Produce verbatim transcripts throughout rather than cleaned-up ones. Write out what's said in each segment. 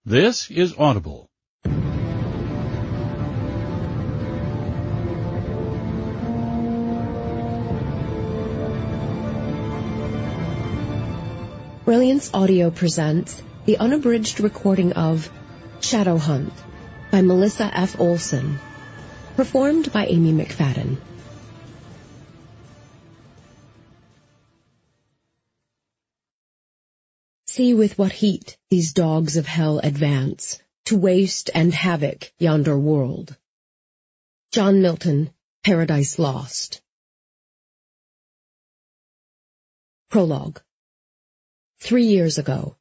This is Audible. Brilliance Audio presents the unabridged recording of Shadow Hunt by Melissa F. Olson, performed by Amy McFadden. See with what heat these dogs of hell advance, to waste and havoc yonder world. John Milton, Paradise Lost. Prologue. Three years ago.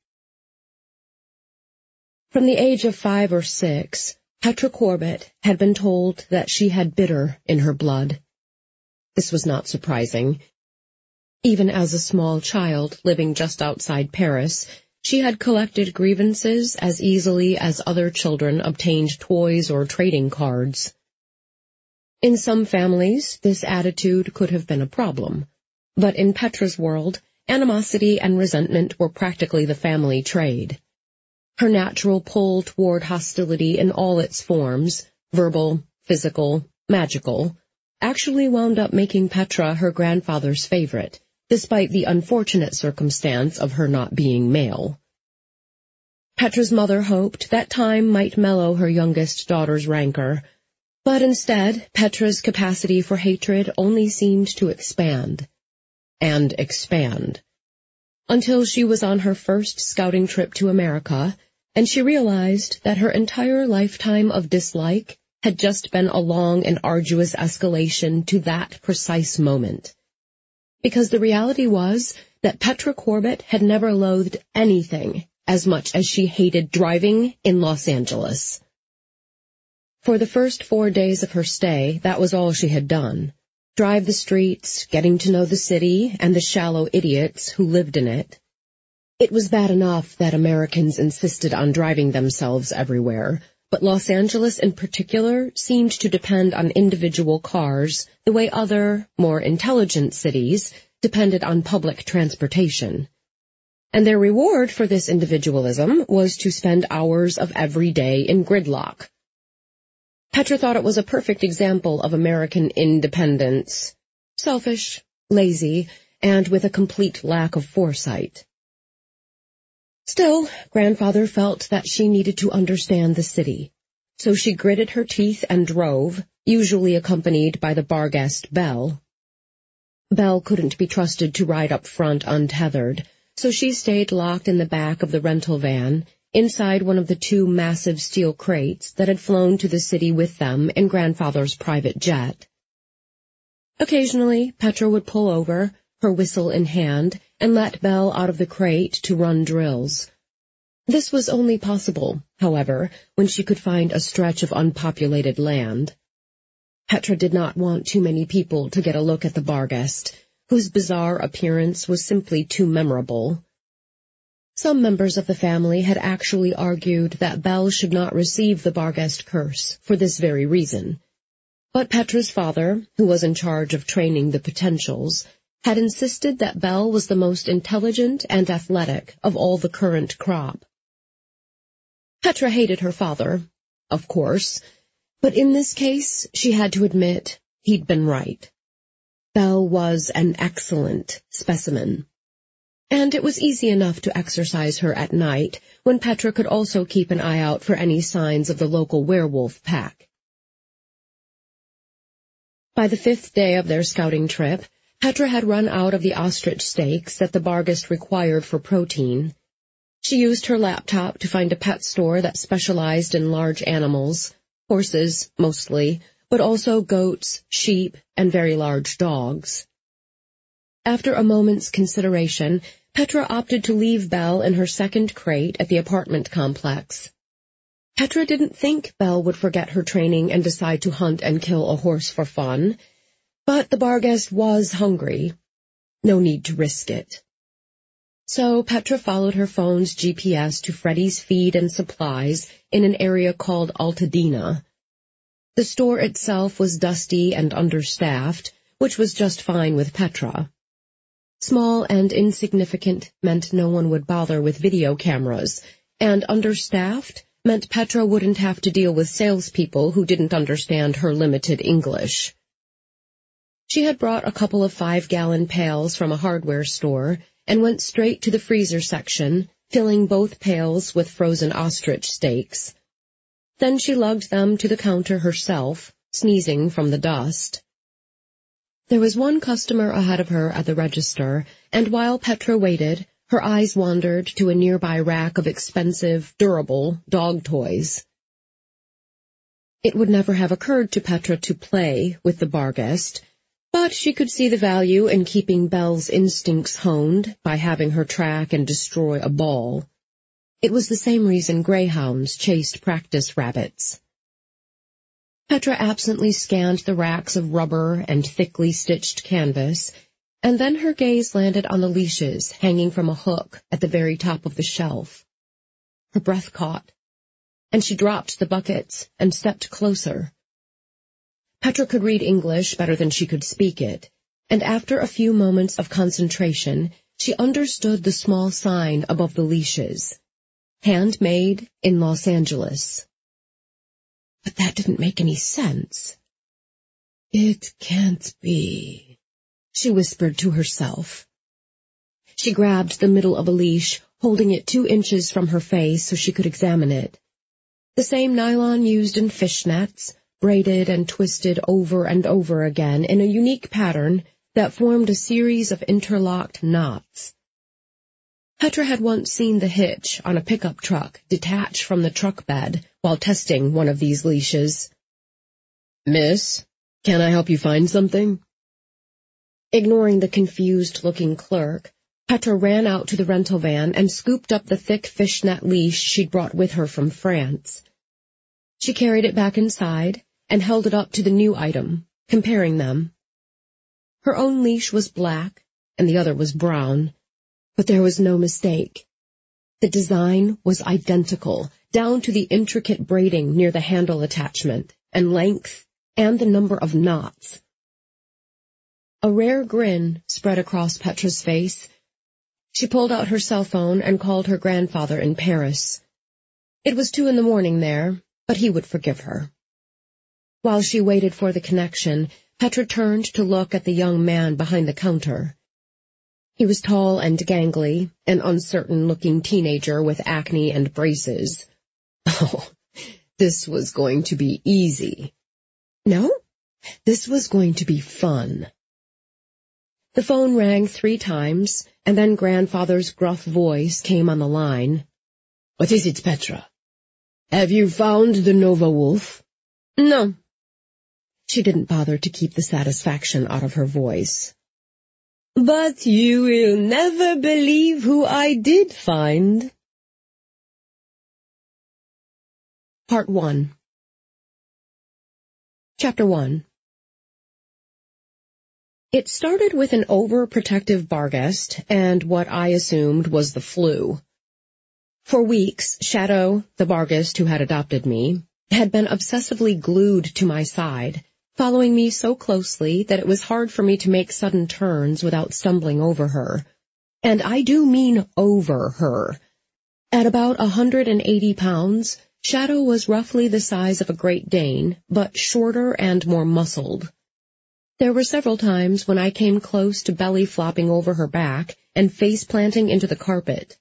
From the age of five or six, Petra Corbett had been told that she had bitter in her blood. This was not surprising. Even as a small child living just outside Paris, she had collected grievances as easily as other children obtained toys or trading cards. In some families, this attitude could have been a problem, but in Petra's world, animosity and resentment were practically the family trade. Her natural pull toward hostility in all its forms, verbal, physical, magical, actually wound up making Petra her grandfather's favorite, despite the unfortunate circumstance of her not being male. Petra's mother hoped that time might mellow her youngest daughter's rancor, but instead, Petra's capacity for hatred only seemed to expand and expand, until she was on her first scouting trip to America, and she realized that her entire lifetime of dislike had just been a long and arduous escalation to that precise moment. Because the reality was that Petra Corbett had never loathed anything as much as she hated driving in Los Angeles. For the first four days of her stay, that was all she had done. Drive the streets, getting to know the city and the shallow idiots who lived in it. It was bad enough that Americans insisted on driving themselves everywhere, but Los Angeles in particular seemed to depend on individual cars the way other, more intelligent cities depended on public transportation. And their reward for this individualism was to spend hours of every day in gridlock. Petra thought it was a perfect example of American independence, selfish, lazy, and with a complete lack of foresight. Still, Grandfather felt that she needed to understand the city, so she gritted her teeth and drove, usually accompanied by the bar guest Belle. Belle couldn't be trusted to ride up front untethered, so she stayed locked in the back of the rental van, inside one of the two massive steel crates that had flown to the city with them in Grandfather's private jet. Occasionally, Petra would pull over, her whistle in hand, and let Belle out of the crate to run drills. This was only possible, however, when she could find a stretch of unpopulated land. Petra did not want too many people to get a look at the bar guest, whose bizarre appearance was simply too memorable. Some members of the family had actually argued that Belle should not receive the bar guest curse for this very reason. But Petra's father, who was in charge of training the potentials, had insisted that Belle was the most intelligent and athletic of all the current crop. Petra hated her father, of course, but in this case she had to admit he'd been right. Belle was an excellent specimen. And it was easy enough to exercise her at night, when Petra could also keep an eye out for any signs of the local werewolf pack. By the fifth day of their scouting trip, Petra had run out of the ostrich steaks that the Bargest required for protein. She used her laptop to find a pet store that specialized in large animals, horses mostly, but also goats, sheep, and very large dogs. After a moment's consideration, Petra opted to leave Belle in her second crate at the apartment complex. Petra didn't think Belle would forget her training and decide to hunt and kill a horse for fun, but the bar guest was hungry. No need to risk it. So Petra followed her phone's G P S to Freddy's Feed and Supplies in an area called Altadena. The store itself was dusty and understaffed, which was just fine with Petra. Small and insignificant meant no one would bother with video cameras, and understaffed meant Petra wouldn't have to deal with salespeople who didn't understand her limited English. She had brought a couple of five-gallon pails from a hardware store and went straight to the freezer section, filling both pails with frozen ostrich steaks. Then she lugged them to the counter herself, sneezing from the dust. There was one customer ahead of her at the register, and while Petra waited, her eyes wandered to a nearby rack of expensive, durable dog toys. It would never have occurred to Petra to play with the Barghest, but she could see the value in keeping Belle's instincts honed by having her track and destroy a ball. It was the same reason greyhounds chased practice rabbits. Petra absently scanned the racks of rubber and thickly stitched canvas, and then her gaze landed on the leashes hanging from a hook at the very top of the shelf. Her breath caught, and she dropped the buckets and stepped closer. Petra could read English better than she could speak it, and after a few moments of concentration, she understood the small sign above the leashes. Handmade in Los Angeles. But that didn't make any sense. It can't be, she whispered to herself. She grabbed the middle of a leash, holding it two inches from her face so she could examine it. The same nylon used in fishnets, braided and twisted over and over again in a unique pattern that formed a series of interlocked knots. Petra had once seen the hitch on a pickup truck detach from the truck bed while testing one of these leashes. "Miss, can I help you find something?" Ignoring the confused-looking clerk, Petra ran out to the rental van and scooped up the thick fishnet leash she'd brought with her from France. She carried it back inside and held it up to the new item, comparing them. Her own leash was black, and the other was brown. But there was no mistake. The design was identical, down to the intricate braiding near the handle attachment, and length, and the number of knots. A rare grin spread across Petra's face. She pulled out her cell phone and called her grandfather in Paris. It was two in the morning there, but he would forgive her. While she waited for the connection, Petra turned to look at the young man behind the counter. He was tall and gangly, an uncertain-looking teenager with acne and braces. Oh, this was going to be easy. No, this was going to be fun. The phone rang three times, and then Grandfather's gruff voice came on the line. "What is it, Petra? Have you found the Nova Wolf?" "No." She didn't bother to keep the satisfaction out of her voice. "But you will never believe who I did find." Part one. Chapter one. It started with an overprotective Barghest and what I assumed was the flu. For weeks, Shadow, the Barghest who had adopted me, had been obsessively glued to my side, following me so closely that it was hard for me to make sudden turns without stumbling over her. And I do mean over her. At about a hundred and eighty pounds, Shadow was roughly the size of a Great Dane, but shorter and more muscled. There were several times when I came close to belly flopping over her back and face planting into the carpet.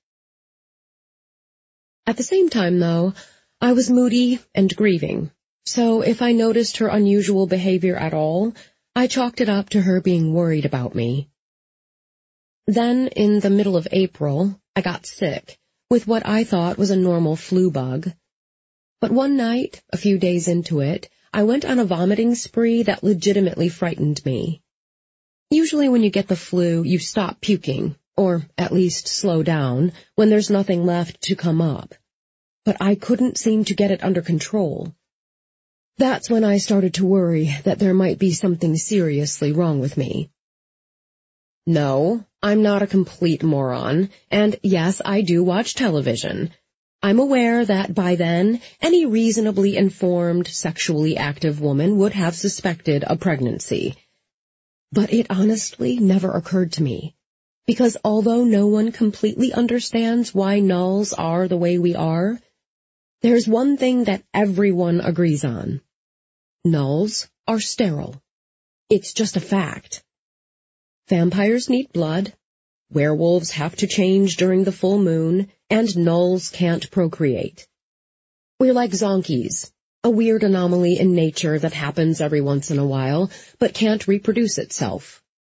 At the same time, though, I was moody and grieving. So if I noticed her unusual behavior at all, I chalked it up to her being worried about me. Then, in the middle of April, I got sick, with what I thought was a normal flu bug. But one night, a few days into it, I went on a vomiting spree that legitimately frightened me. Usually when you get the flu, you stop puking, or at least slow down, when there's nothing left to come up. But I couldn't seem to get it under control. That's when I started to worry that there might be something seriously wrong with me. No, I'm not a complete moron, and yes, I do watch television. I'm aware that by then, any reasonably informed, sexually active woman would have suspected a pregnancy. But it honestly never occurred to me. Because although no one completely understands why nulls are the way we are, there's one thing that everyone agrees on. Nulls are sterile. It's just a fact. Vampires need blood, werewolves have to change during the full moon, and nulls can't procreate. We're like zonkies, a weird anomaly in nature that happens every once in a while, but can't reproduce itself.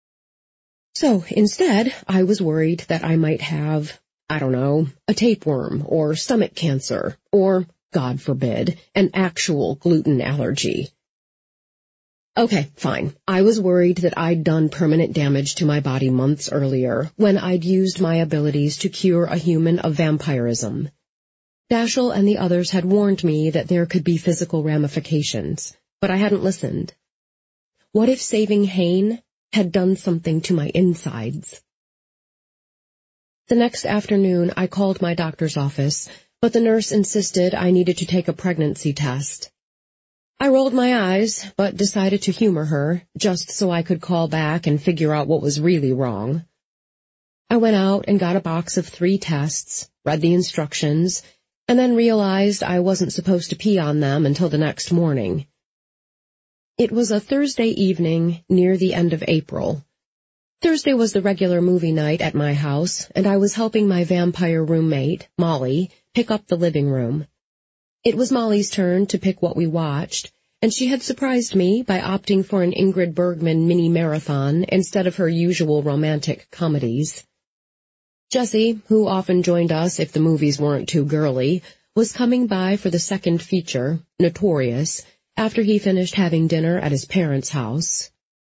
So instead, I was worried that I might have, I don't know, a tapeworm, or stomach cancer, or, God forbid, an actual gluten allergy. Okay, fine. I was worried that I'd done permanent damage to my body months earlier, when I'd used my abilities to cure a human of vampirism. Dashiell and the others had warned me that there could be physical ramifications, but I hadn't listened. What if saving Hayne had done something to my insides? The next afternoon, I called my doctor's office, but the nurse insisted I needed to take a pregnancy test. I rolled my eyes, but decided to humor her, just so I could call back and figure out what was really wrong. I went out and got a box of three tests, read the instructions, and then realized I wasn't supposed to pee on them until the next morning. It was a Thursday evening near the end of April. Thursday was the regular movie night at my house, and I was helping my vampire roommate, Molly, pick up the living room. It was Molly's turn to pick what we watched, and she had surprised me by opting for an Ingrid Bergman mini-marathon instead of her usual romantic comedies. Jesse, who often joined us if the movies weren't too girly, was coming by for the second feature, Notorious, after he finished having dinner at his parents' house.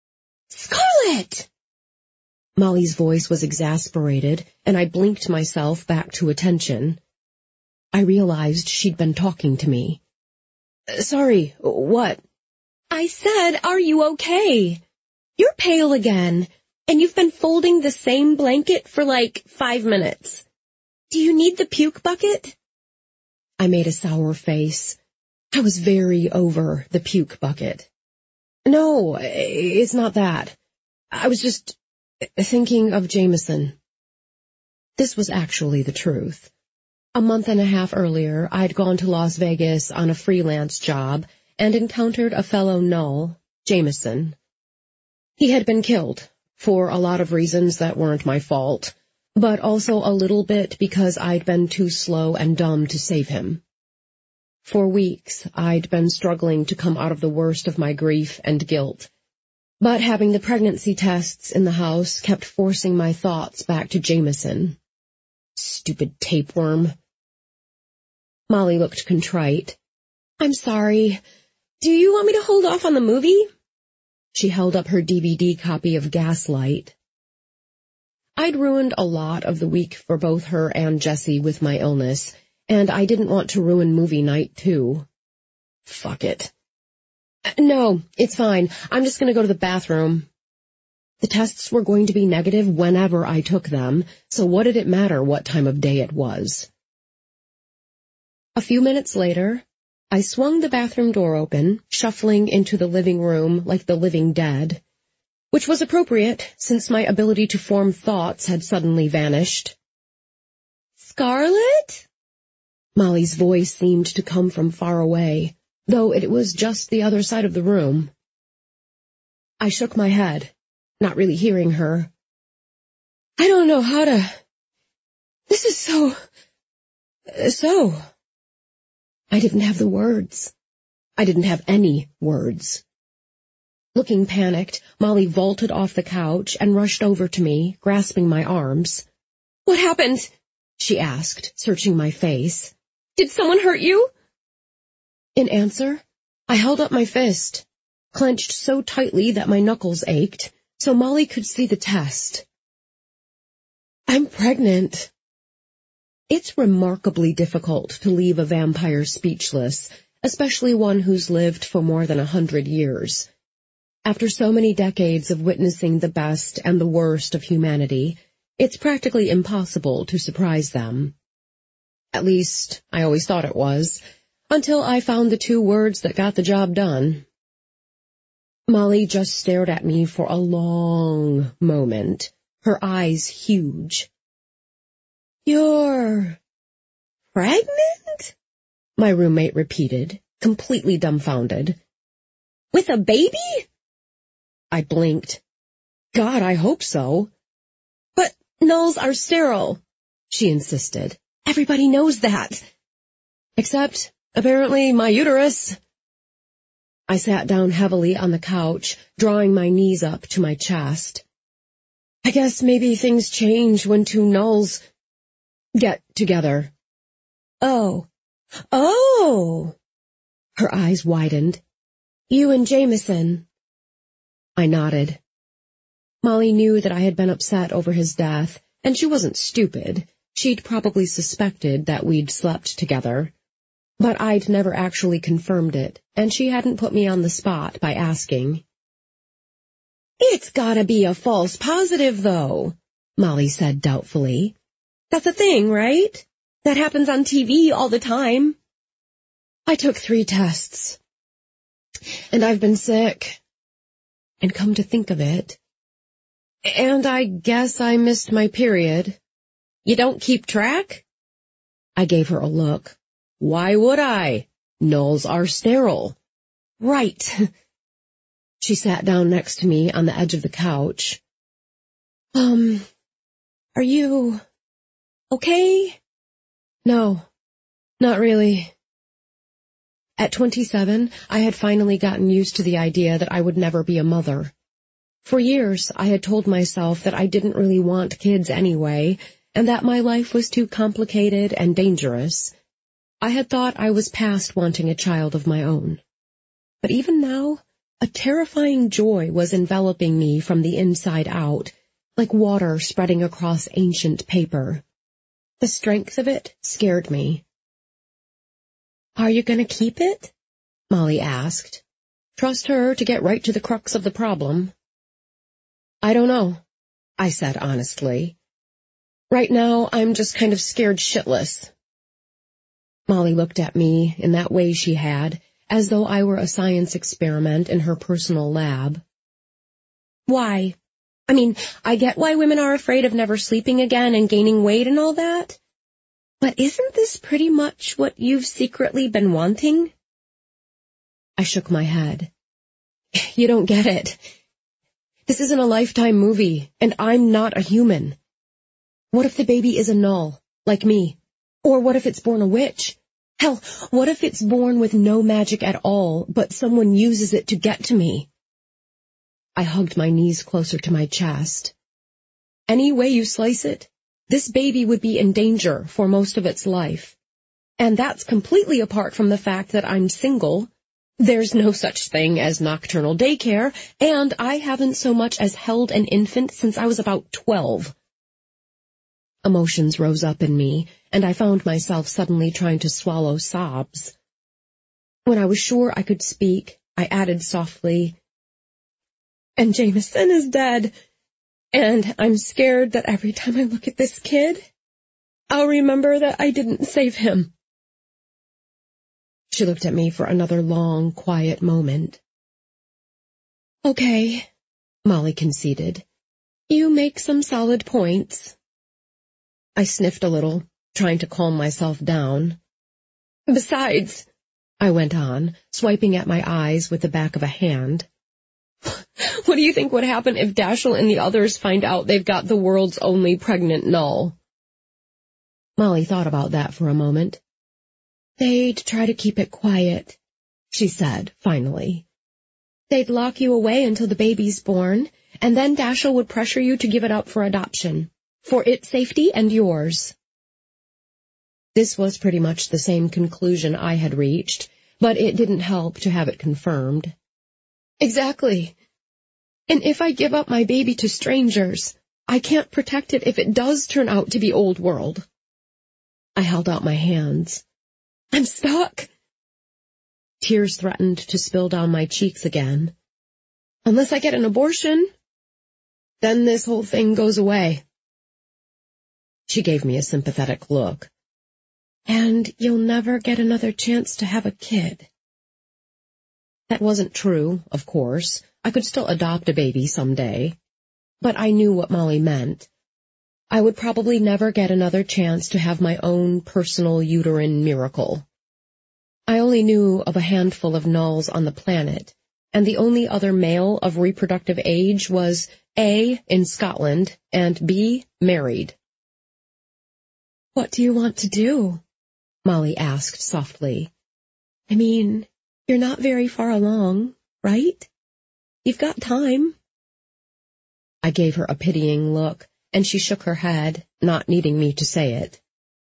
"Scarlett!" Molly's voice was exasperated, and I blinked myself back to attention. I realized she'd been talking to me. "Sorry, what?" "I said, are you okay? You're pale again, and you've been folding the same blanket for like five minutes. Do you need the puke bucket?" I made a sour face. I was very over the puke bucket. "No, it's not that. I was just thinking of Jameson." This was actually the truth. A month and a half earlier, I'd gone to Las Vegas on a freelance job and encountered a fellow null, Jameson. He had been killed, for a lot of reasons that weren't my fault, but also a little bit because I'd been too slow and dumb to save him. For weeks, I'd been struggling to come out of the worst of my grief and guilt, but having the pregnancy tests in the house kept forcing my thoughts back to Jameson. Stupid tapeworm. Molly looked contrite. "I'm sorry. Do you want me to hold off on the movie?" She held up her D V D copy of Gaslight. I'd ruined a lot of the week for both her and Jesse with my illness, and I didn't want to ruin movie night, too. Fuck it. "No, it's fine. I'm just going to go to the bathroom." The tests were going to be negative whenever I took them, so what did it matter what time of day it was? A few minutes later, I swung the bathroom door open, shuffling into the living room like the living dead, which was appropriate since my ability to form thoughts had suddenly vanished. "Scarlett?" Molly's voice seemed to come from far away, though it was just the other side of the room. I shook my head, not really hearing her. "I don't know how to... This is so... so..." I didn't have the words. I didn't have any words. Looking panicked, Molly vaulted off the couch and rushed over to me, grasping my arms. "What happened?" she asked, searching my face. "Did someone hurt you?" In answer, I held up my fist, clenched so tightly that my knuckles ached, so Molly could see the test. "I'm pregnant." It's remarkably difficult to leave a vampire speechless, especially one who's lived for more than a hundred years. After so many decades of witnessing the best and the worst of humanity, it's practically impossible to surprise them. At least, I always thought it was, until I found the two words that got the job done. Molly just stared at me for a long moment, her eyes huge. "You're pregnant?" my roommate repeated, completely dumbfounded. "With a baby?" I blinked. "God, I hope so." "But nulls are sterile," she insisted. "Everybody knows that." "Except, apparently, my uterus." I sat down heavily on the couch, drawing my knees up to my chest. "I guess maybe things change when two nulls get together." "Oh, oh!" Her eyes widened. "You and Jameson." I nodded. Molly knew that I had been upset over his death, and she wasn't stupid. She'd probably suspected that we'd slept together. But I'd never actually confirmed it, and she hadn't put me on the spot by asking. "It's gotta be a false positive, though," Molly said doubtfully. "That's a thing, right? That happens on T V all the time." "I took three tests. And I've been sick. And come to think of it, and I guess I missed my period." "You don't keep track?" I gave her a look. "Why would I? Nulls are sterile." "Right." She sat down next to me on the edge of the couch. Um, are you okay?" "No, not really." At twenty-seven, I had finally gotten used to the idea that I would never be a mother. For years, I had told myself that I didn't really want kids anyway, and that my life was too complicated and dangerous. I had thought I was past wanting a child of my own. But even now, a terrifying joy was enveloping me from the inside out, like water spreading across ancient paper. The strength of it scared me. "Are you going to keep it?" Molly asked. "Trust her to get right to the crux of the problem." "I don't know," I said honestly. "Right now, I'm just kind of scared shitless." Molly looked at me in that way she had, as though I were a science experiment in her personal lab. "Why? I mean, I get why women are afraid of never sleeping again and gaining weight and all that. But isn't this pretty much what you've secretly been wanting?" I shook my head. "You don't get it. This isn't a Lifetime movie, and I'm not a human. What if the baby is a null, like me? Or what if it's born a witch? Hell, what if it's born with no magic at all, but someone uses it to get to me?" I hugged my knees closer to my chest. Any way you slice it, this baby would be in danger for most of its life. And that's completely apart from the fact that I'm single. There's no such thing as nocturnal daycare, and I haven't so much as held an infant since I was about twelve. Emotions rose up in me, and I found myself suddenly trying to swallow sobs. When I was sure I could speak, I added softly, "And Jameson is dead. And I'm scared that every time I look at this kid, I'll remember that I didn't save him." She looked at me for another long, quiet moment. "Okay," Molly conceded. "You make some solid points." I sniffed a little, trying to calm myself down. "Besides," I went on, swiping at my eyes with the back of a hand, "what do you think would happen if Dashiell and the others find out they've got the world's only pregnant null?" Molly thought about that for a moment. "They'd try to keep it quiet," she said, finally. "They'd lock you away until the baby's born, and then Dashiell would pressure you to give it up for adoption, for its safety and yours." This was pretty much the same conclusion I had reached, but it didn't help to have it confirmed. "Exactly. And if I give up my baby to strangers, I can't protect it if it does turn out to be old world." I held out my hands. "I'm stuck." Tears threatened to spill down my cheeks again. "Unless I get an abortion, then this whole thing goes away." She gave me a sympathetic look. "And you'll never get another chance to have a kid." That wasn't true, of course. I could still adopt a baby someday. but I knew what Molly meant. I would probably never get another chance to have my own personal uterine miracle. I only knew of a handful of nulls on the planet, and the only other male of reproductive age was A, in Scotland, and B, married. "What do you want to do?" Molly asked softly. "I mean, you're not very far along, right? You've got time." I gave her a pitying look, and she shook her head, not needing me to say it.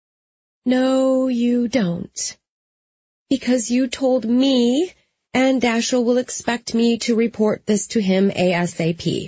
"No, you don't. Because you told me, and Dashiell will expect me to report this to him ASAP.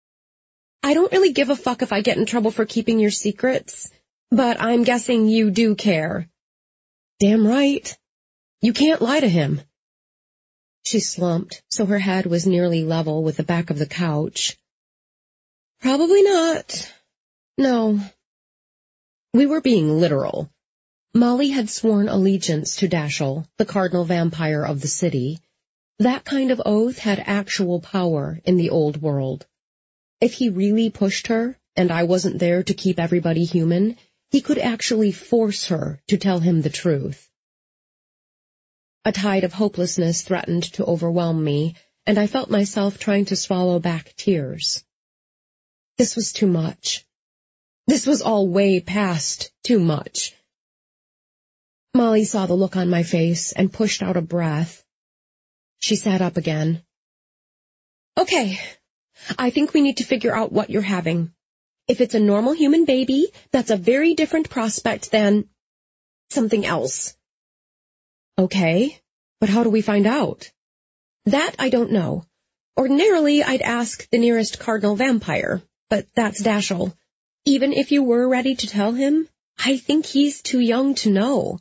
I don't really give a fuck if I get in trouble for keeping your secrets, but I'm guessing you do care." "Damn right. You can't lie to him." She slumped, so her head was nearly level with the back of the couch. "Probably not. No." We were being literal. Molly had sworn allegiance to Dashiell, the cardinal vampire of the city. That kind of oath had actual power in the old world. If he really pushed her, and I wasn't there to keep everybody human, he could actually force her to tell him the truth. A tide of hopelessness threatened to overwhelm me, and I felt myself trying to swallow back tears. This was too much. This was all way past too much. Molly saw the look on my face and pushed out a breath. She sat up again. "Okay, I think we need to figure out what you're having. If it's a normal human baby, that's a very different prospect than something else." "Okay, but how do we find out?" "That I don't know. Ordinarily, I'd ask the nearest cardinal vampire, but that's Dashiell. Even if you were ready to tell him, I think he's too young to know."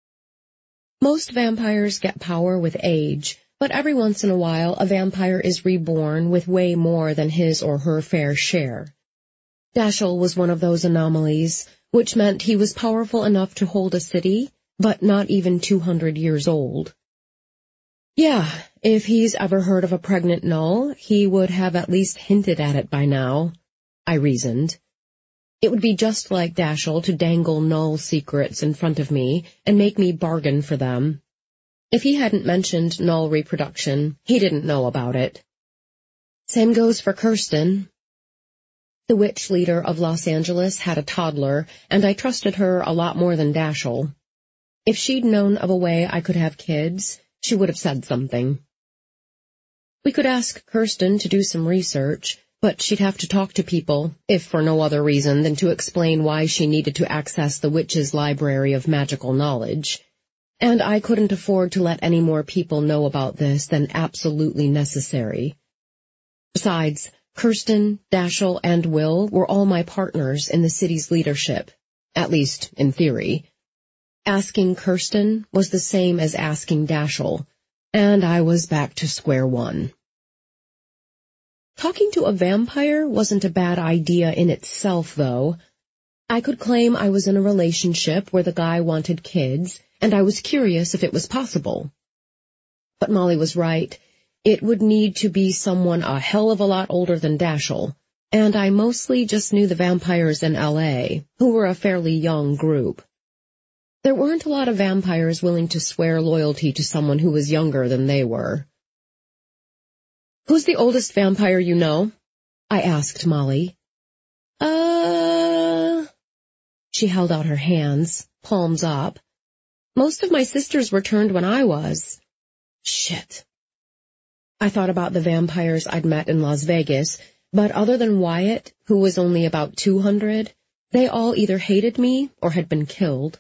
Most vampires get power with age, but every once in a while a vampire is reborn with way more than his or her fair share. Dashiell was one of those anomalies, which meant he was powerful enough to hold a city, but not even two hundred years old. Yeah, if he's ever heard of a pregnant null, he would have at least hinted at it by now, I reasoned. It would be just like Dashiell to dangle null secrets in front of me and make me bargain for them. If he hadn't mentioned null reproduction, he didn't know about it. Same goes for Kirsten. The witch leader of Los Angeles had a toddler, and I trusted her a lot more than Dashiell. If she'd known of a way I could have kids, she would have said something. We could ask Kirsten to do some research, but she'd have to talk to people, if for no other reason than to explain why she needed to access the witch's library of magical knowledge. And I couldn't afford to let any more people know about this than absolutely necessary. Besides, Kirsten, Dashiell, and Will were all my partners in the city's leadership, at least in theory. Asking Kirsten was the same as asking Dashiell, and I was back to square one. Talking to a vampire wasn't a bad idea in itself, though. I could claim I was in a relationship where the guy wanted kids, and I was curious if it was possible. But Molly was right. It would need to be someone a hell of a lot older than Dashiell, and I mostly just knew the vampires in L A, who were a fairly young group. There weren't a lot of vampires willing to swear loyalty to someone who was younger than they were. "Who's the oldest vampire you know?" I asked Molly. Uh... She held out her hands, palms up. "Most of my sisters were turned when I was." Shit. I thought about the vampires I'd met in Las Vegas, but other than Wyatt, who was only about two hundred, they all either hated me or had been killed.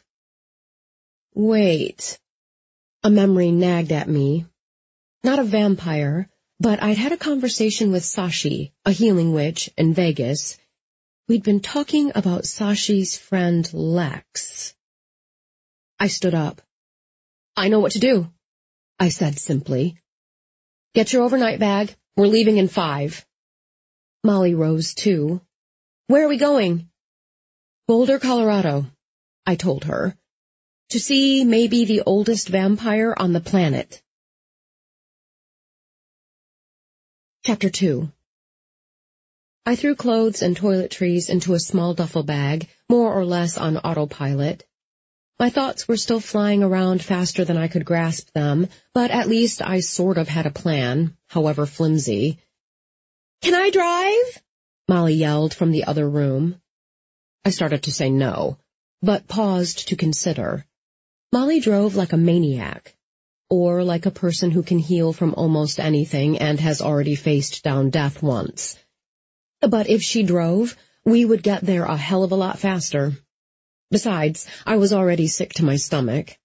Wait. A memory nagged at me. Not a vampire, but I'd had a conversation with Sashi, a healing witch, in Vegas. We'd been talking about Sashi's friend Lex. I stood up. "I know what to do," I said simply. "Get your overnight bag. We're leaving in five." Molly rose too. "Where are we going?" "Boulder, Colorado," I told her. "To see maybe the oldest vampire on the planet." Chapter two. I threw clothes and toiletries into a small duffel bag, more or less on autopilot. My thoughts were still flying around faster than I could grasp them, but at least I sort of had a plan, however flimsy. "Can I drive?" Molly yelled from the other room. I started to say no, but paused to consider. Molly drove like a maniac, or like a person who can heal from almost anything and has already faced down death once. But if she drove, we would get there a hell of a lot faster. Besides, I was already sick to my stomach.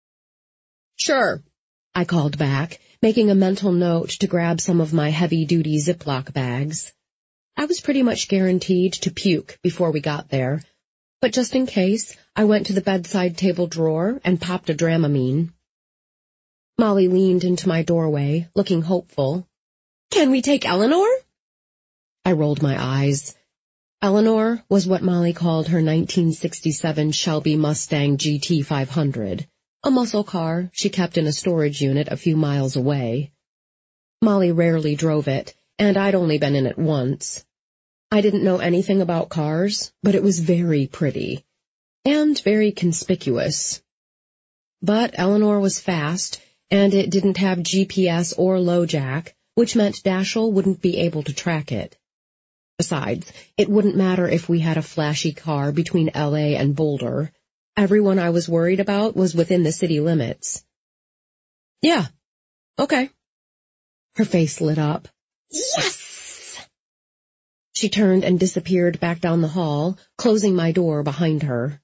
"Sure," I called back, making a mental note to grab some of my heavy-duty Ziploc bags. I was pretty much guaranteed to puke before we got there, but just in case, I went to the bedside table drawer and popped a Dramamine. Molly leaned into my doorway, looking hopeful. "Can we take Eleanor?" I rolled my eyes. Eleanor was what Molly called her nineteen sixty-seven Shelby Mustang G T five hundred, a muscle car she kept in a storage unit a few miles away. Molly rarely drove it, and I'd only been in it once. I didn't know anything about cars, but it was very pretty, and very conspicuous. But Eleanor was fast, and it didn't have G P S or LoJack, which meant Dashiell wouldn't be able to track it. Besides, it wouldn't matter if we had a flashy car between L A and Boulder. Everyone I was worried about was within the city limits. "Yeah, okay." Her face lit up. "Yes!" She turned and disappeared back down the hall, closing my door behind her.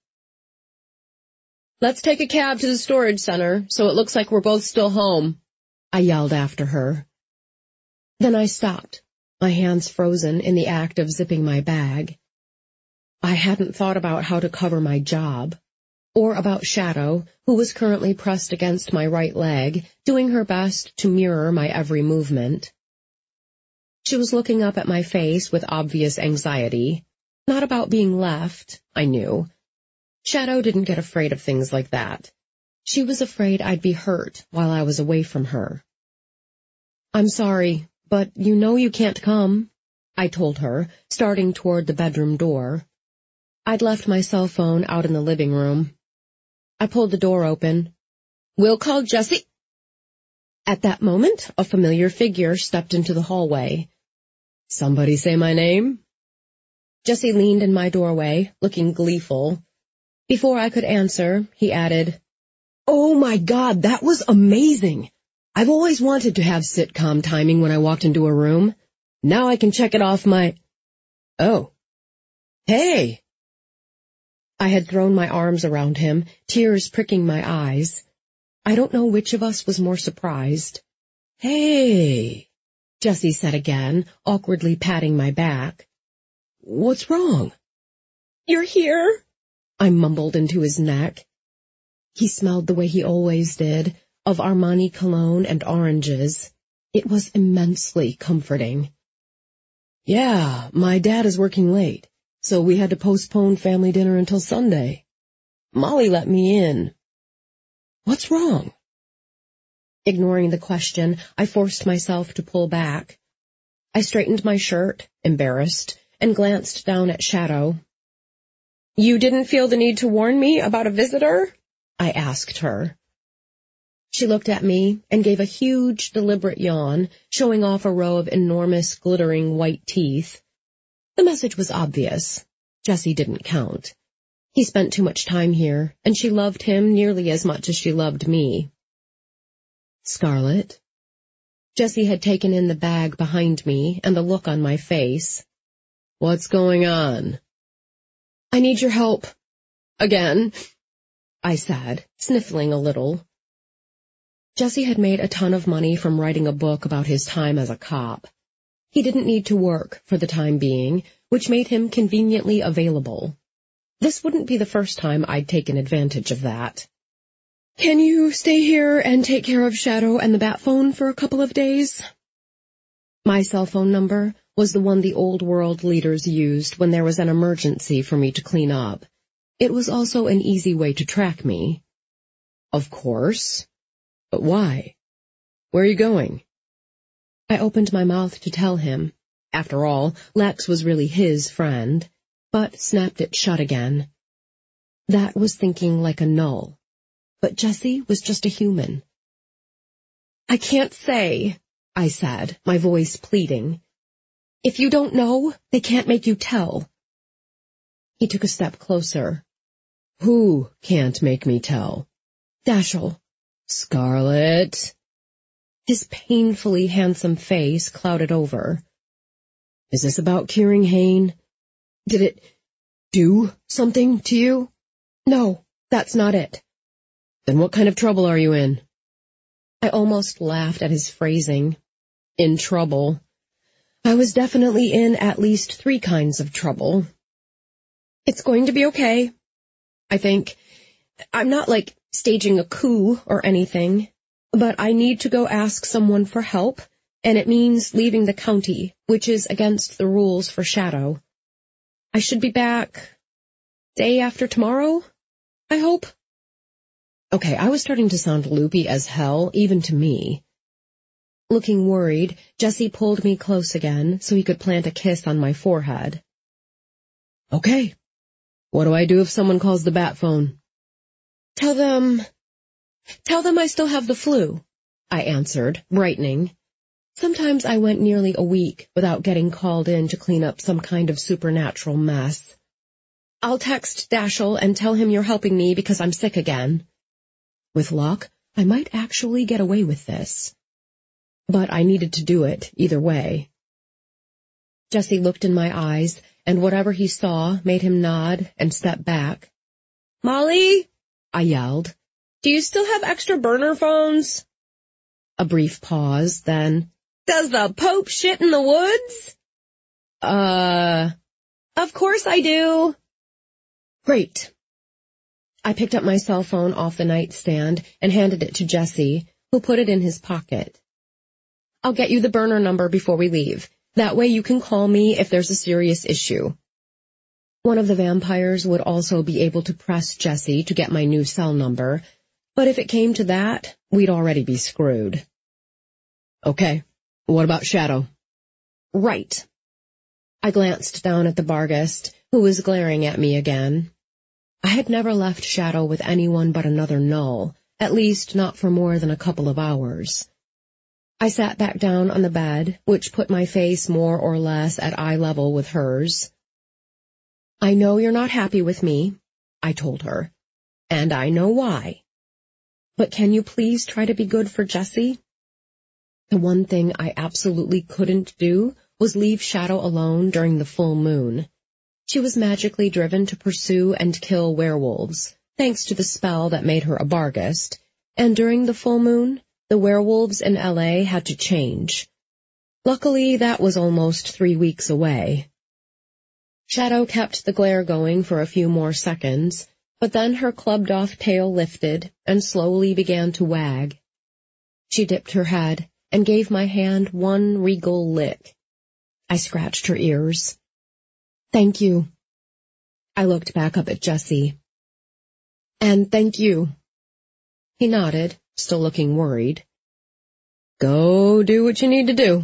"Let's take a cab to the storage center, so it looks like we're both still home," I yelled after her. Then I stopped, my hands frozen in the act of zipping my bag. I hadn't thought about how to cover my job, or about Shadow, who was currently pressed against my right leg, doing her best to mirror my every movement. She was looking up at my face with obvious anxiety, not about being left, I knew. Shadow didn't get afraid of things like that. She was afraid I'd be hurt while I was away from her. "I'm sorry, but you know you can't come," I told her, starting toward the bedroom door. I'd left my cell phone out in the living room. I pulled the door open. "We'll call Jessie." At that moment, a familiar figure stepped into the hallway. "Somebody say my name?" Jessie leaned in my doorway, looking gleeful. Before I could answer, he added, "Oh my God, that was amazing! I've always wanted to have sitcom timing when I walked into a room. Now I can check it off my—" "Oh. Hey!" I had thrown my arms around him, tears pricking my eyes. I don't know which of us was more surprised. "Hey," Jessie said again, awkwardly patting my back. "What's wrong?" "You're here," I mumbled into his neck. He smelled the way he always did, of Armani cologne and oranges. It was immensely comforting. "Yeah, my dad is working late, so we had to postpone family dinner until Sunday. Molly let me in." "What's wrong?" Ignoring the question, I forced myself to pull back. I straightened my shirt, embarrassed, and glanced down at Shadow. "You didn't feel the need to warn me about a visitor?" I asked her. She looked at me and gave a huge, deliberate yawn, showing off a row of enormous, glittering white teeth. The message was obvious. Jessie didn't count. He spent too much time here, and she loved him nearly as much as she loved me. "Scarlett?" Jessie had taken in the bag behind me and the look on my face. "What's going on?" "I need your help. Again," I said, sniffling a little. Jessie had made a ton of money from writing a book about his time as a cop. He didn't need to work for the time being, which made him conveniently available. This wouldn't be the first time I'd taken advantage of that. "Can you stay here and take care of Shadow and the bat phone for a couple of days?" My cell phone number was the one the old world leaders used when there was an emergency for me to clean up. It was also an easy way to track me. "Of course. But why? Where are you going?" I opened my mouth to tell him, After all, Lex was really his friend, but snapped it shut again. That was thinking like a null. But Jessie was just a human. I can't say, I said, my voice pleading. If you don't know, they can't make you tell. He took a step closer. Who can't make me tell? Dashiell. Scarlet. His painfully handsome face clouded over. Is this about curing Hayne? Did it do something to you? No, that's not it. Then what kind of trouble are you in? I almost laughed at his phrasing. In trouble. I was definitely in at least three kinds of trouble. It's going to be okay, I think. I'm not like staging a coup or anything, but I need to go ask someone for help, and it means leaving the county, which is against the rules for Shadow. I should be back day after tomorrow, I hope. Okay, I was starting to sound loopy as hell, even to me. Looking worried, Jessie pulled me close again so he could plant a kiss on my forehead. Okay. What do I do if someone calls the bat phone? Tell them... Tell them I still have the flu, I answered, brightening. Sometimes I went nearly a week without getting called in to clean up some kind of supernatural mess. I'll text Dashiell and tell him you're helping me because I'm sick again. With luck, I might actually get away with this. But I needed to do it either way. Jessie looked in my eyes, and whatever he saw made him nod and step back. Molly, I yelled, do you still have extra burner phones? A brief pause, then, does the Pope shit in the woods? Uh, of course I do. Great. I picked up my cell phone off the nightstand and handed it to Jessie, who put it in his pocket. I'll get you the burner number before we leave. That way you can call me if there's a serious issue. One of the vampires would also be able to press Jessie to get my new cell number, but if it came to that, we'd already be screwed. Okay, what about Shadow? Right. I glanced down at the Barghest, who was glaring at me again. I had never left Shadow with anyone but another null, at least not for more than a couple of hours. I sat back down on the bed, which put my face more or less at eye level with hers. I know you're not happy with me, I told her, and I know why. But can you please try to be good for Jessie? The one thing I absolutely couldn't do was leave Shadow alone during the full moon. She was magically driven to pursue and kill werewolves, thanks to the spell that made her a Barghest, and during the full moon, the werewolves in L A had to change. Luckily, that was almost three weeks away. Shadow kept the glare going for a few more seconds, but then her clubbed-off tail lifted and slowly began to wag. She dipped her head and gave my hand one regal lick. I scratched her ears. Thank you. I looked back up at Jessie. And thank you. He nodded, still looking worried. Go do what you need to do.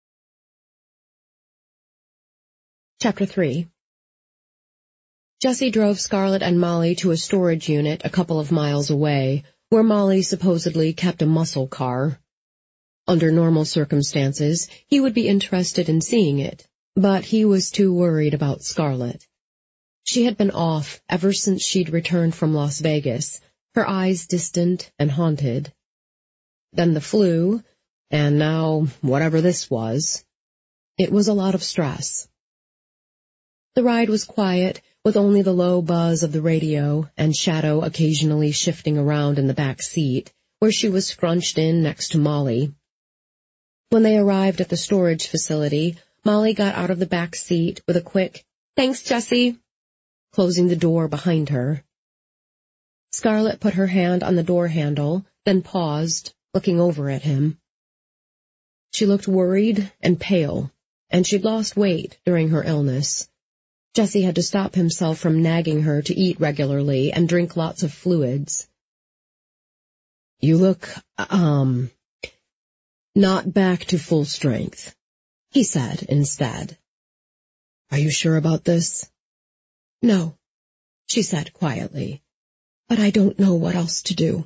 Chapter three. Jessie drove Scarlet and Molly to a storage unit a couple of miles away, where Molly supposedly kept a muscle car. Under normal circumstances, he would be interested in seeing it, but he was too worried about Scarlet. She had been off ever since she'd returned from Las Vegas, her eyes distant and haunted. Then the flu, and now whatever this was. It was a lot of stress. The ride was quiet, with only the low buzz of the radio and Shadow occasionally shifting around in the back seat, where she was scrunched in next to Molly. When they arrived at the storage facility, Molly got out of the back seat with a quick, "Thanks, Jessie," closing the door behind her. Scarlet put her hand on the door handle, then paused, looking over at him. She looked worried and pale, and she'd lost weight during her illness. Jessie had to stop himself from nagging her to eat regularly and drink lots of fluids. You look, um, not back to full strength, he said instead. "Are you sure about this?" "No," she said quietly, "but I don't know what else to do."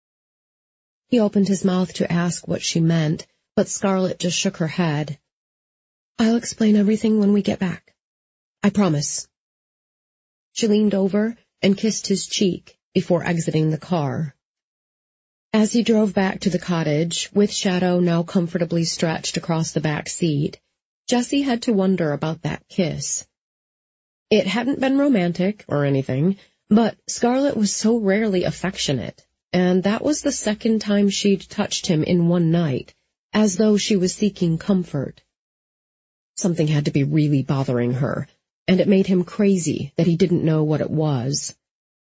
He opened his mouth to ask what she meant, but Scarlett just shook her head. "I'll explain everything when we get back. I promise." She leaned over and kissed his cheek before exiting the car. As he drove back to the cottage, with Shadow now comfortably stretched across the back seat, Jessie had to wonder about that kiss. It hadn't been romantic or anything, but Scarlett was so rarely affectionate, and that was the second time she'd touched him in one night, as though she was seeking comfort. Something had to be really bothering her, and it made him crazy that he didn't know what it was.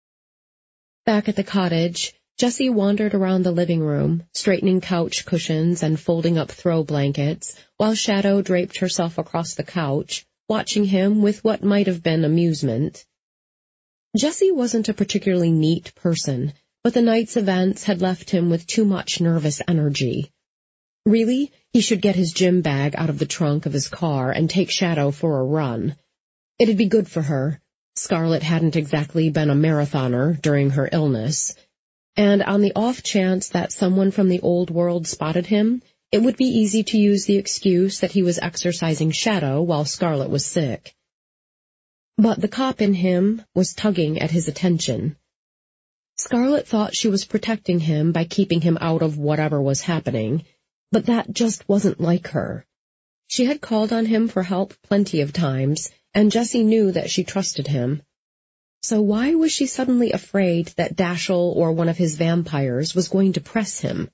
Back at the cottage, Jessie wandered around the living room, straightening couch cushions and folding up throw blankets, while Shadow draped herself across the couch, watching him with what might have been amusement. Jessie wasn't a particularly neat person, but the night's events had left him with too much nervous energy. Really, he should get his gym bag out of the trunk of his car and take Shadow for a run. It'd be good for her. Scarlett hadn't exactly been a marathoner during her illness, and on the off chance that someone from the old world spotted him, it would be easy to use the excuse that he was exercising Shadow while Scarlett was sick. But the cop in him was tugging at his attention. Scarlett thought she was protecting him by keeping him out of whatever was happening, but that just wasn't like her. She had called on him for help plenty of times, and Jessie knew that she trusted him. So why was she suddenly afraid that Dashel or one of his vampires was going to press him?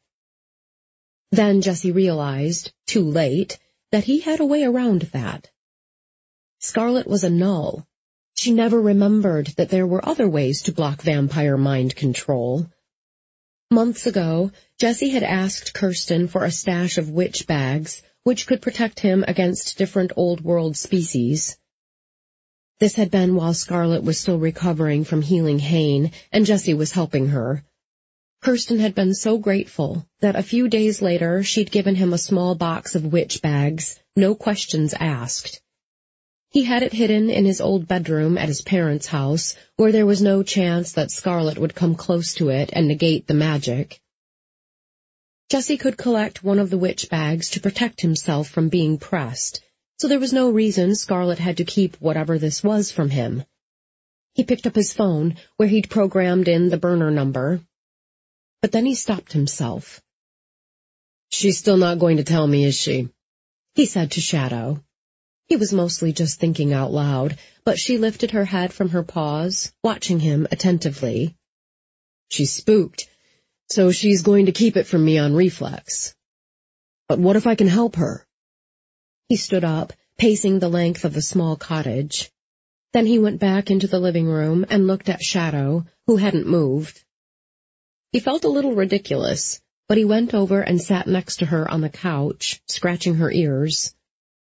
Then Jessie realized, too late, that he had a way around that. Scarlett was a null. She never remembered that there were other ways to block vampire mind control. Months ago, Jessie had asked Kirsten for a stash of witch bags, which could protect him against different old-world species. This had been while Scarlett was still recovering from healing Hain, and Jessie was helping her. Kirsten had been so grateful that a few days later she'd given him a small box of witch bags, no questions asked. He had it hidden in his old bedroom at his parents' house, where there was no chance that Scarlett would come close to it and negate the magic. Jessie could collect one of the witch bags to protect himself from being pressed, so there was no reason Scarlett had to keep whatever this was from him. He picked up his phone, where he'd programmed in the burner number. But then he stopped himself. "She's still not going to tell me, is she?" he said to Shadow. He was mostly just thinking out loud, but she lifted her head from her paws, watching him attentively. "She's spooked, so she's going to keep it from me on reflex. But what if I can help her?" He stood up, pacing the length of the small cottage. Then he went back into the living room and looked at Shadow, who hadn't moved. He felt a little ridiculous, but he went over and sat next to her on the couch, scratching her ears.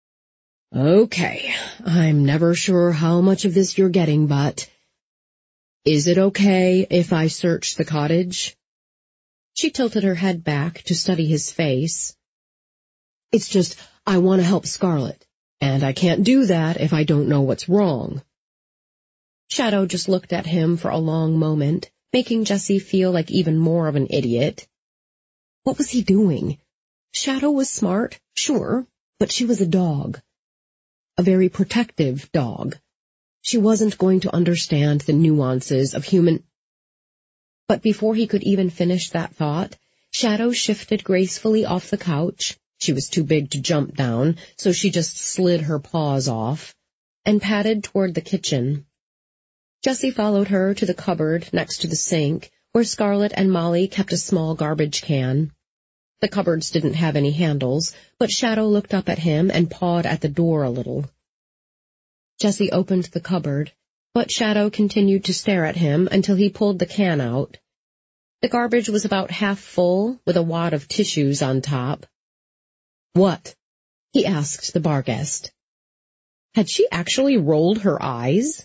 "Okay, I'm never sure how much of this you're getting, but is it okay if I search the cottage?" She tilted her head back to study his face. "It's just, I want to help Scarlett, and I can't do that if I don't know what's wrong." Shadow just looked at him for a long moment, making Jessie feel like even more of an idiot. What was he doing? Shadow was smart, sure, but she was a dog. A very protective dog. She wasn't going to understand the nuances of human... But before he could even finish that thought, Shadow shifted gracefully off the couch. She was too big to jump down, so she just slid her paws off, and padded toward the kitchen. Jessie followed her to the cupboard next to the sink, where Scarlett and Molly kept a small garbage can. The cupboards didn't have any handles, but Shadow looked up at him and pawed at the door a little. Jessie opened the cupboard, but Shadow continued to stare at him until he pulled the can out. The garbage was about half full, with a wad of tissues on top. "What?" he asked the bar guest. Had she actually rolled her eyes?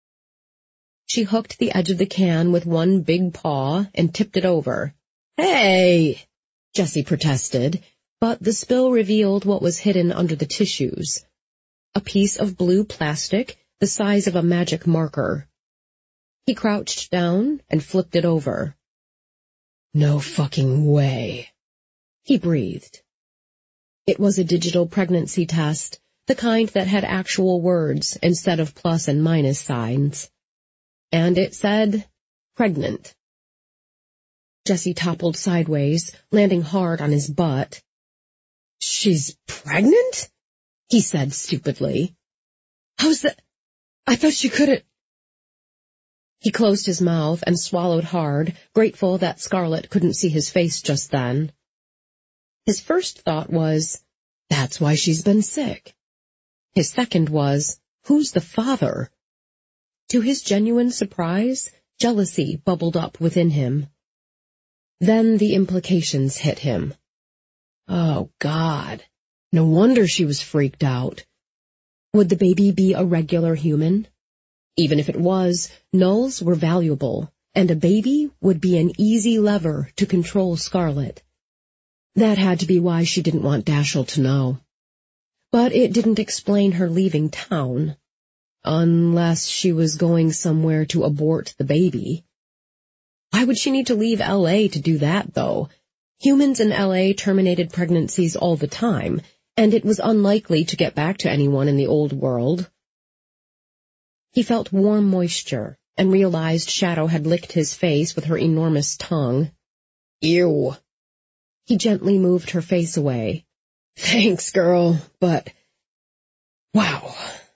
She hooked the edge of the can with one big paw and tipped it over. "Hey!" Jessie protested, but the spill revealed what was hidden under the tissues. A piece of blue plastic the size of a magic marker. He crouched down and flipped it over. "No fucking way," he breathed. It was a digital pregnancy test, the kind that had actual words instead of plus and minus signs. And it said, pregnant. Jesse toppled sideways, landing hard on his butt. "She's pregnant?" he said stupidly. "How's that? I thought she couldn't." He closed his mouth and swallowed hard, grateful that Scarlett couldn't see his face just then. His first thought was, that's why she's been sick. His second was, who's the father? To his genuine surprise, jealousy bubbled up within him. Then the implications hit him. Oh, God. No wonder she was freaked out. Would the baby be a regular human? Even if it was, nulls were valuable, and a baby would be an easy lever to control Scarlett. That had to be why she didn't want Dashiell to know. But it didn't explain her leaving town. Unless she was going somewhere to abort the baby. Why would she need to leave L A to do that, though? Humans in L A terminated pregnancies all the time, and it was unlikely to get back to anyone in the old world. He felt warm moisture, and realized Shadow had licked his face with her enormous tongue. Ew. He gently moved her face away. Thanks, girl, but... wow.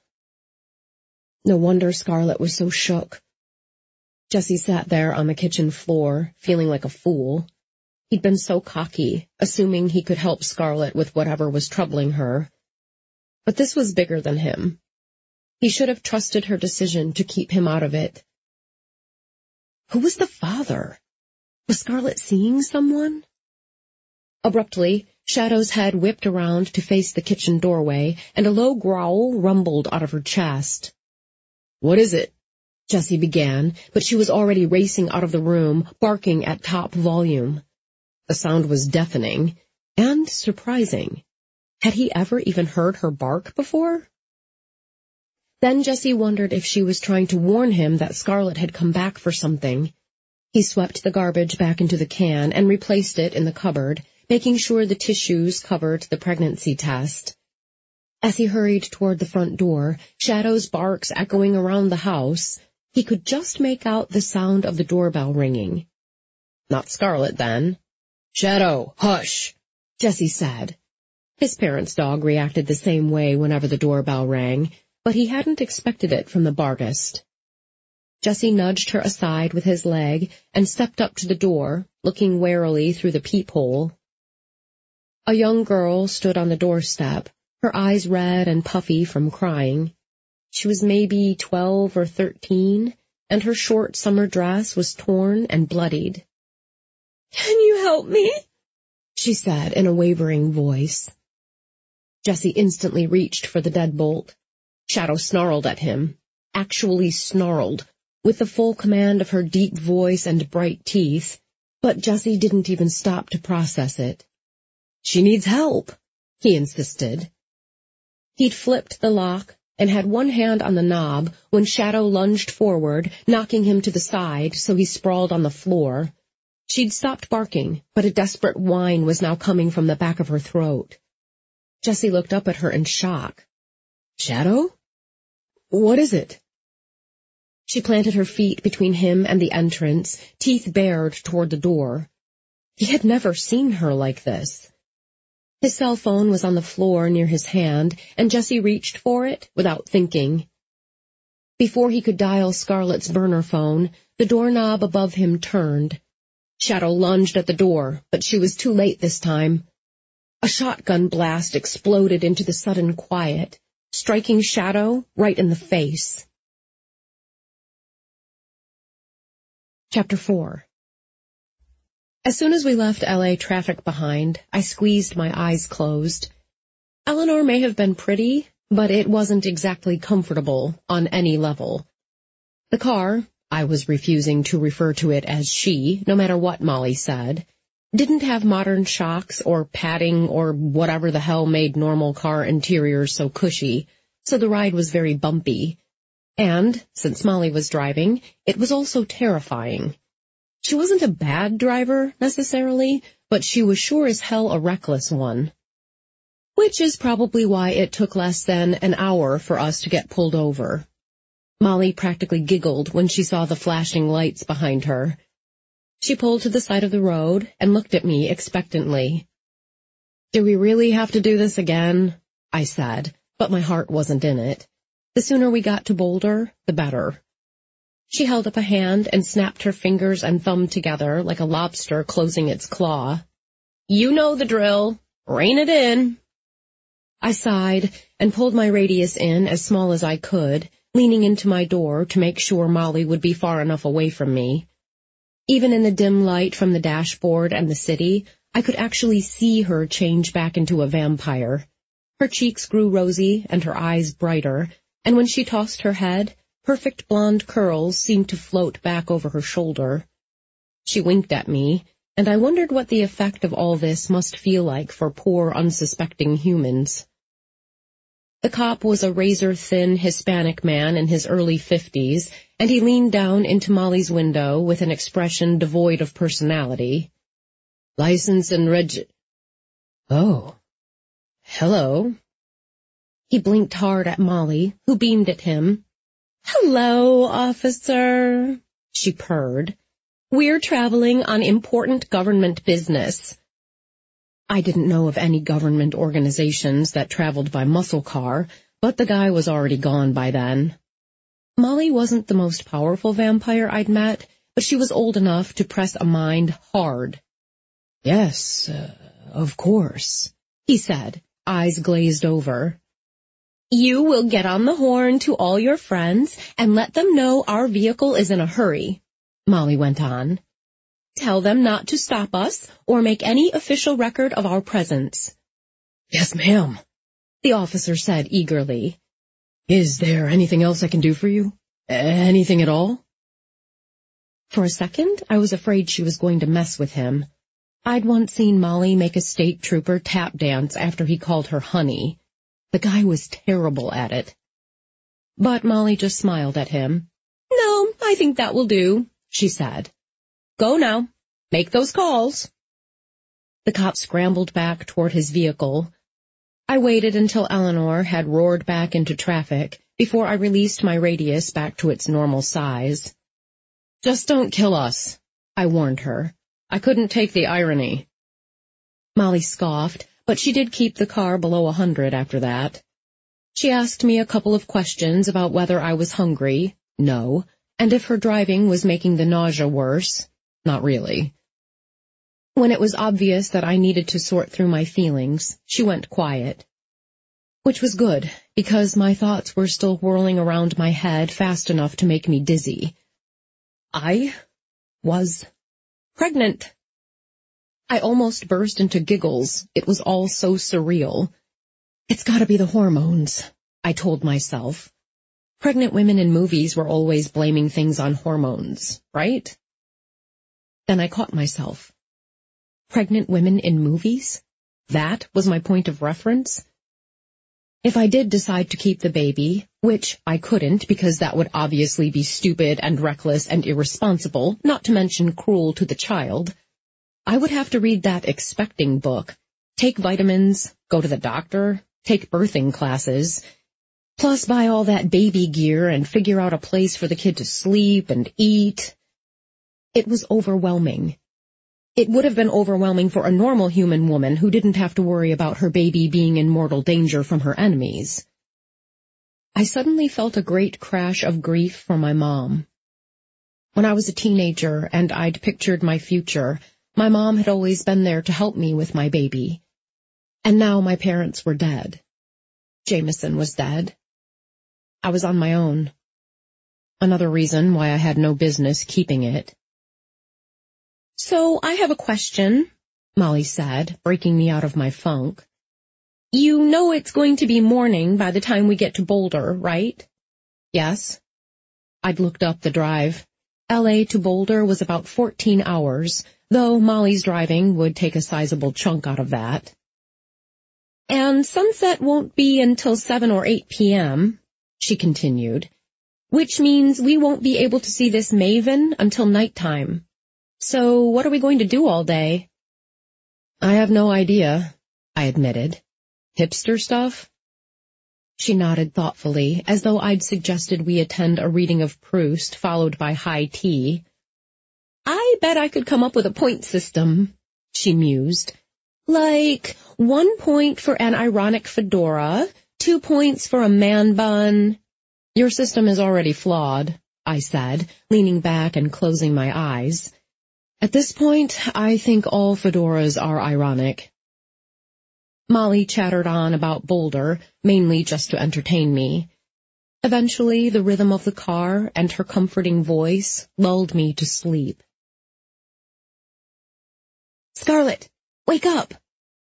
No wonder Scarlett was so shook. Jesse sat there on the kitchen floor, feeling like a fool. He'd been so cocky, assuming he could help Scarlett with whatever was troubling her. But this was bigger than him. He should have trusted her decision to keep him out of it. Who was the father? Was Scarlett seeing someone? Abruptly, Shadow's head whipped around to face the kitchen doorway, and a low growl rumbled out of her chest. What is it? Jesse began, but she was already racing out of the room, barking at top volume. The sound was deafening and surprising. Had he ever even heard her bark before? Then Jesse wondered if she was trying to warn him that Scarlett had come back for something. He swept the garbage back into the can and replaced it in the cupboard, making sure the tissues covered the pregnancy test. As he hurried toward the front door, Shadow's barks echoing around the house, he could just make out the sound of the doorbell ringing. Not Scarlett, then. Shadow, hush, Jesse said. His parents' dog reacted the same way whenever the doorbell rang, but he hadn't expected it from the Barghest. Jesse nudged her aside with his leg and stepped up to the door, looking warily through the peephole. A young girl stood on the doorstep, her eyes red and puffy from crying. She was maybe twelve or thirteen, and her short summer dress was torn and bloodied. "Can you help me?" she said in a wavering voice. Jesse instantly reached for the deadbolt. Shadow snarled at him, actually snarled, with the full command of her deep voice and bright teeth, but Jesse didn't even stop to process it. "She needs help," he insisted. He'd flipped the lock and had one hand on the knob when Shadow lunged forward, knocking him to the side so he sprawled on the floor. She'd stopped barking, but a desperate whine was now coming from the back of her throat. Jesse looked up at her in shock. "Shadow? What is it?" She planted her feet between him and the entrance, teeth bared toward the door. He had never seen her like this. His cell phone was on the floor near his hand, and Jesse reached for it without thinking. Before he could dial Scarlett's burner phone, the doorknob above him turned. Shadow lunged at the door, but she was too late this time. A shotgun blast exploded into the sudden quiet, striking Shadow right in the face. Chapter four. As soon as we left L A traffic behind, I squeezed my eyes closed. Eleanor may have been pretty, but it wasn't exactly comfortable on any level. The car, I was refusing to refer to it as she, no matter what Molly said, didn't have modern shocks or padding or whatever the hell made normal car interiors so cushy, so the ride was very bumpy. And, since Molly was driving, it was also terrifying. She wasn't a bad driver, necessarily, but she was sure as hell a reckless one. Which is probably why it took less than an hour for us to get pulled over. Molly practically giggled when she saw the flashing lights behind her. She pulled to the side of the road and looked at me expectantly. "Do we really have to do this again?" I said, but my heart wasn't in it. The sooner we got to Boulder, the better. She held up a hand and snapped her fingers and thumb together like a lobster closing its claw. "You know the drill. Rein it in." I sighed and pulled my radius in as small as I could, leaning into my door to make sure Molly would be far enough away from me. Even in the dim light from the dashboard and the city, I could actually see her change back into a vampire. Her cheeks grew rosy and her eyes brighter, and when she tossed her head, perfect blonde curls seemed to float back over her shoulder. She winked at me, and I wondered what the effect of all this must feel like for poor, unsuspecting humans. The cop was a razor-thin Hispanic man in his early fifties, and he leaned down into Molly's window with an expression devoid of personality. "License and reg... Oh. Hello." He blinked hard at Molly, who beamed at him. "Hello, officer," she purred. "We're traveling on important government business." I didn't know of any government organizations that traveled by muscle car, but the guy was already gone by then. Molly wasn't the most powerful vampire I'd met, but she was old enough to press a mind hard. "Yes, uh, of course," he said, eyes glazed over. "You will get on the horn to all your friends and let them know our vehicle is in a hurry," Molly went on. "Tell them not to stop us or make any official record of our presence." "Yes, ma'am," the officer said eagerly. "Is there anything else I can do for you? Anything at all?" For a second, I was afraid she was going to mess with him. I'd once seen Molly make a state trooper tap dance after he called her honey. The guy was terrible at it. But Molly just smiled at him. "No, I think that will do," she said. "Go now. Make those calls." The cop scrambled back toward his vehicle. I waited until Eleanor had roared back into traffic before I released my radius back to its normal size. "Just don't kill us," I warned her. I couldn't take the irony. Molly scoffed, but she did keep the car below a hundred after that. She asked me a couple of questions about whether I was hungry, no, and if her driving was making the nausea worse, not really. When it was obvious that I needed to sort through my feelings, she went quiet. Which was good, because my thoughts were still whirling around my head fast enough to make me dizzy. I was pregnant. I almost burst into giggles. It was all so surreal. It's gotta be the hormones, I told myself. Pregnant women in movies were always blaming things on hormones, right? Then I caught myself. Pregnant women in movies? That was my point of reference? If I did decide to keep the baby, which I couldn't because that would obviously be stupid and reckless and irresponsible, not to mention cruel to the child, I would have to read that expecting book, take vitamins, go to the doctor, take birthing classes, plus buy all that baby gear and figure out a place for the kid to sleep and eat. It was overwhelming. It would have been overwhelming for a normal human woman who didn't have to worry about her baby being in mortal danger from her enemies. I suddenly felt a great crash of grief for my mom. When I was a teenager and I'd pictured my future, my mom had always been there to help me with my baby. And now my parents were dead. Jameson was dead. I was on my own. Another reason why I had no business keeping it. "So I have a question," Molly said, breaking me out of my funk. "You know it's going to be morning by the time we get to Boulder, right?" "Yes." I'd looked up the drive. L A to Boulder was about fourteen hours, though Molly's driving would take a sizable chunk out of that. And sunset won't be until seven or eight p.m., she continued, which means we won't be able to see this maven until nighttime. So what are we going to do all day? I have no idea, I admitted. Hipster stuff? She nodded thoughtfully, as though I'd suggested we attend a reading of Proust, followed by high tea. I bet I could come up with a point system, she mused. Like, one point for an ironic fedora, two points for a man bun. Your system is already flawed, I said, leaning back and closing my eyes. At this point, I think all fedoras are ironic. Molly chattered on about Boulder, mainly just to entertain me. Eventually, the rhythm of the car and her comforting voice lulled me to sleep. Scarlett, wake up!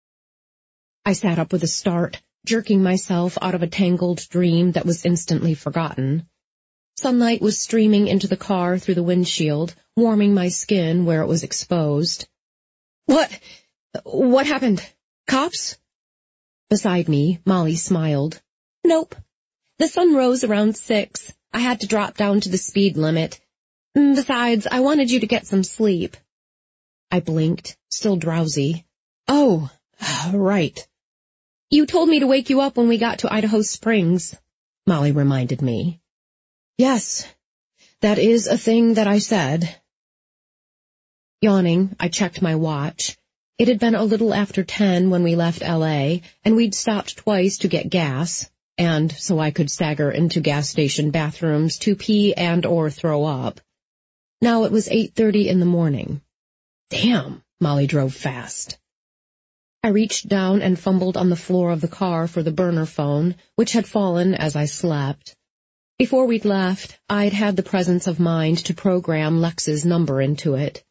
I sat up with a start, jerking myself out of a tangled dream that was instantly forgotten. Sunlight was streaming into the car through the windshield, warming my skin where it was exposed. What? What happened? Cops? Beside me, Molly smiled. Nope. The sun rose around six. I had to drop down to the speed limit. Besides, I wanted you to get some sleep. I blinked, still drowsy. Oh, right. You told me to wake you up when we got to Idaho Springs, Molly reminded me. Yes, that is a thing that I said. Yawning, I checked my watch. It had been a little after ten when we left L A, and we'd stopped twice to get gas, and so I could stagger into gas station bathrooms to pee and or throw up. Now it was eight thirty in the morning. Damn, Molly drove fast. I reached down and fumbled on the floor of the car for the burner phone, which had fallen as I slept. Before we'd left, I'd had the presence of mind to program Lex's number into it.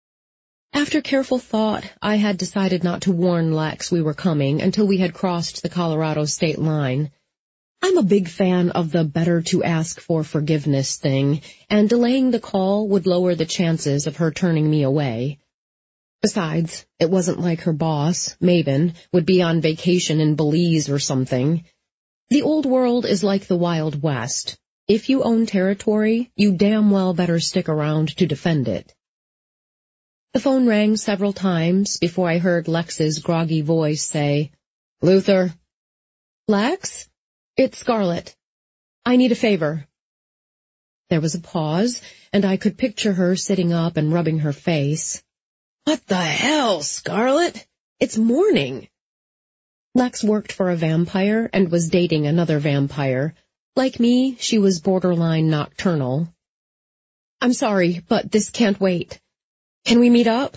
After careful thought, I had decided not to warn Lex we were coming until we had crossed the Colorado state line. I'm a big fan of the better to ask for forgiveness thing, and delaying the call would lower the chances of her turning me away. Besides, it wasn't like her boss, Maven, would be on vacation in Belize or something. The old world is like the Wild West. If you own territory, you damn well better stick around to defend it. The phone rang several times before I heard Lex's groggy voice say, Luther. Lex? It's Scarlett. I need a favor. There was a pause, and I could picture her sitting up and rubbing her face. What the hell, Scarlett? It's morning. Lex worked for a vampire and was dating another vampire. Like me, she was borderline nocturnal. I'm sorry, but this can't wait. Can we meet up?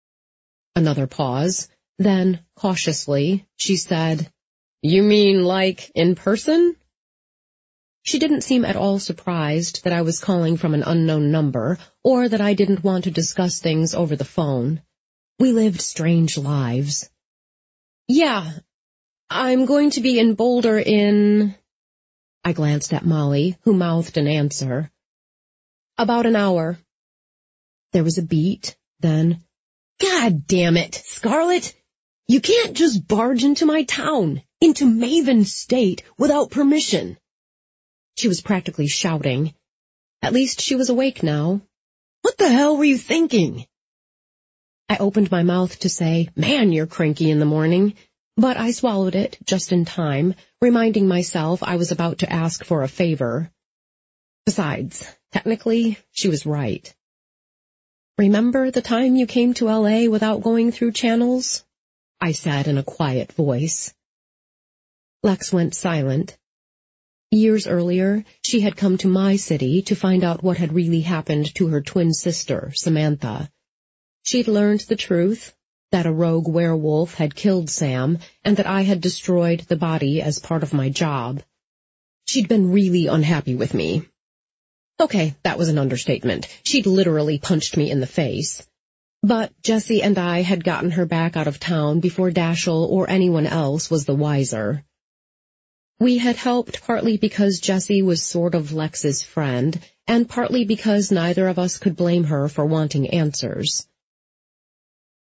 Another pause. Then, cautiously, she said, You mean like in person? She didn't seem at all surprised that I was calling from an unknown number, or that I didn't want to discuss things over the phone. We lived strange lives. Yeah, I'm going to be in Boulder in... I glanced at Molly, who mouthed an answer. About an hour. There was a beat, then, God damn it, Scarlett! You can't just barge into my town, into Maven State, without permission. She was practically shouting. At least she was awake now. What the hell were you thinking? I opened my mouth to say, Man, you're cranky in the morning, but I swallowed it just in time, reminding myself I was about to ask for a favor. Besides, technically, she was right. Remember the time you came to L A without going through channels? I said in a quiet voice. Lex went silent. Years earlier, she had come to my city to find out what had really happened to her twin sister, Samantha. She'd learned the truth, that a rogue werewolf had killed Sam, and that I had destroyed the body as part of my job. She'd been really unhappy with me. Okay, that was an understatement. She'd literally punched me in the face. But Jessie and I had gotten her back out of town before Dashiell or anyone else was the wiser. We had helped partly because Jessie was sort of Lex's friend, and partly because neither of us could blame her for wanting answers.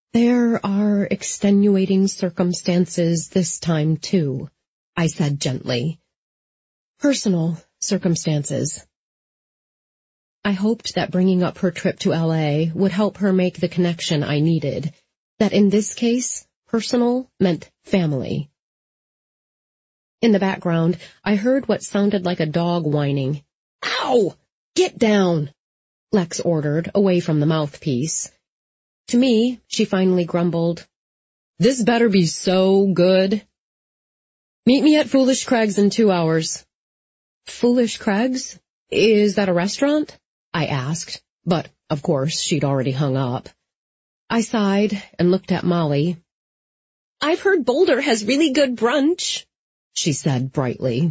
There are extenuating circumstances this time, too, I said gently. Personal circumstances. I hoped that bringing up her trip to L A would help her make the connection I needed, that in this case, personal meant family. In the background, I heard what sounded like a dog whining. "Ow! Get down!" Lex ordered, away from the mouthpiece. To me, she finally grumbled, "This better be so good." "Meet me at Foolish Craig's in two hours. Foolish Craig's? Is that a restaurant? I asked, but, of course, she'd already hung up. I sighed and looked at Molly. "I've heard Boulder has really good brunch," she said brightly.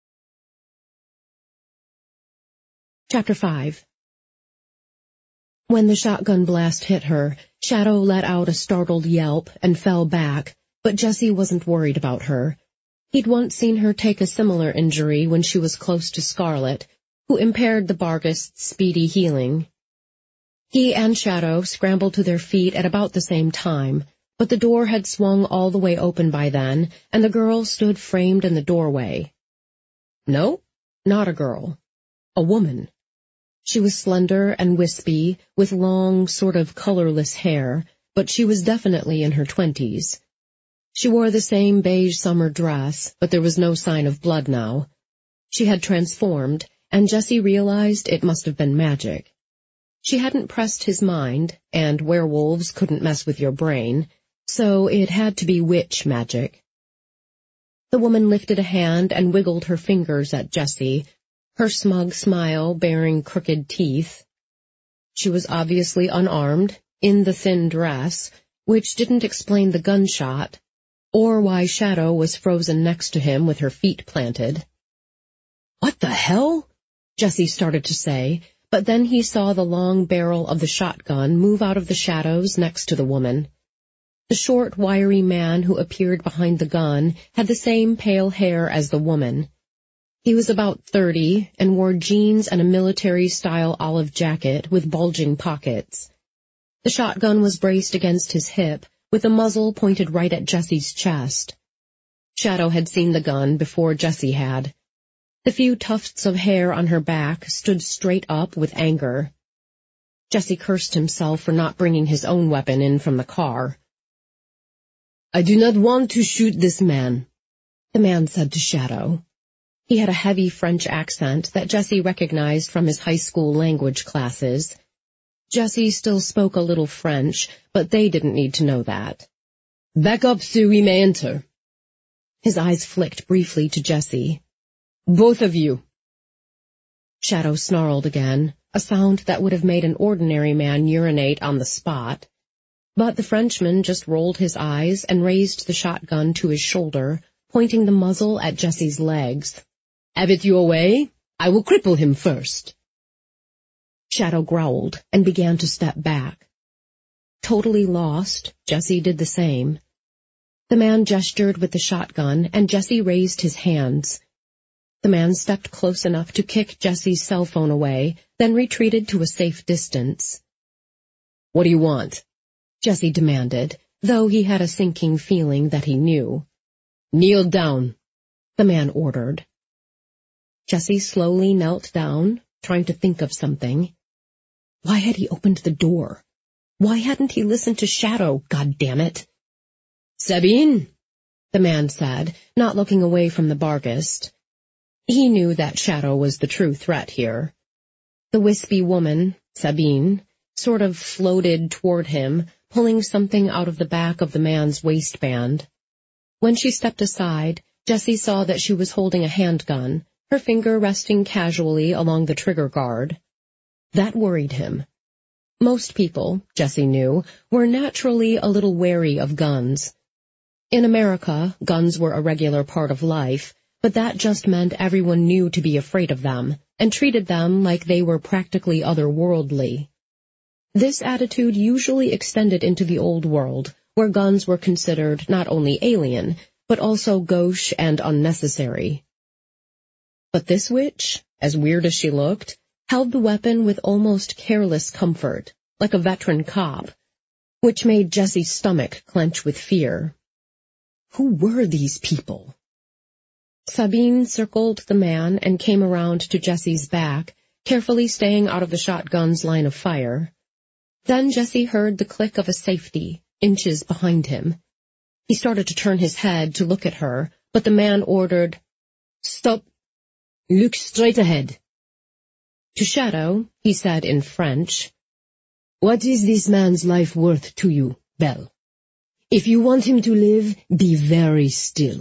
Chapter five. When the shotgun blast hit her, Shadow let out a startled yelp and fell back, but Jesse wasn't worried about her. He'd once seen her take a similar injury when she was close to Scarlet, who impaired the Barghest's speedy healing. He and Shadow scrambled to their feet at about the same time, but the door had swung all the way open by then, and the girl stood framed in the doorway. No, not a girl. A woman. She was slender and wispy, with long, sort of colorless hair, but she was definitely in her twenties. She wore the same beige summer dress, but there was no sign of blood now. She had transformed, and Jesse realized it must have been magic. She hadn't pressed his mind, and werewolves couldn't mess with your brain, so it had to be witch magic. The woman lifted a hand and wiggled her fingers at Jesse, her smug smile baring crooked teeth. She was obviously unarmed, in the thin dress, which didn't explain the gunshot, or why Shadow was frozen next to him with her feet planted. "What the hell?" Jesse started to say, but then he saw the long barrel of the shotgun move out of the shadows next to the woman. The short, wiry man who appeared behind the gun had the same pale hair as the woman. He was about thirty and wore jeans and a military-style olive jacket with bulging pockets. The shotgun was braced against his hip, with the muzzle pointed right at Jesse's chest. Shadow had seen the gun before Jesse had. The few tufts of hair on her back stood straight up with anger. Jesse cursed himself for not bringing his own weapon in from the car. "I do not want to shoot this man," the man said to Shadow. He had a heavy French accent that Jesse recognized from his high school language classes. Jesse still spoke a little French, but they didn't need to know that. "Back up so we may enter." His eyes flicked briefly to Jesse. "Both of you." Shadow snarled again, a sound that would have made an ordinary man urinate on the spot. But the Frenchman just rolled his eyes and raised the shotgun to his shoulder, pointing the muzzle at Jesse's legs. "Have it your way. I will cripple him first." Shadow growled and began to step back. Totally lost, Jesse did the same. The man gestured with the shotgun, and Jesse raised his hands. The man stepped close enough to kick Jesse's cell phone away, then retreated to a safe distance. "What do you want?" Jesse demanded, though he had a sinking feeling that he knew. "Kneel down," the man ordered. Jesse slowly knelt down, trying to think of something. Why had he opened the door? Why hadn't he listened to Shadow, goddammit? "Sabine," the man said, not looking away from the Barghest. He knew that Shadow was the true threat here. The wispy woman, Sabine, sort of floated toward him, pulling something out of the back of the man's waistband. When she stepped aside, Jesse saw that she was holding a handgun, her finger resting casually along the trigger guard. That worried him. Most people, Jesse knew, were naturally a little wary of guns. In America, guns were a regular part of life, but that just meant everyone knew to be afraid of them, and treated them like they were practically otherworldly. This attitude usually extended into the old world, where guns were considered not only alien, but also gauche and unnecessary. But this witch, as weird as she looked, held the weapon with almost careless comfort, like a veteran cop. which made Jessie's stomach clench with fear. Who were these people? Sabine circled the man and came around to Jessie's back, carefully staying out of the shotgun's line of fire. Then Jessie heard the click of a safety, inches behind him. He started to turn his head to look at her, but the man ordered, "Stop! Look straight ahead." To Shadow, he said in French, "What is this man's life worth to you, Belle? If you want him to live, be very still."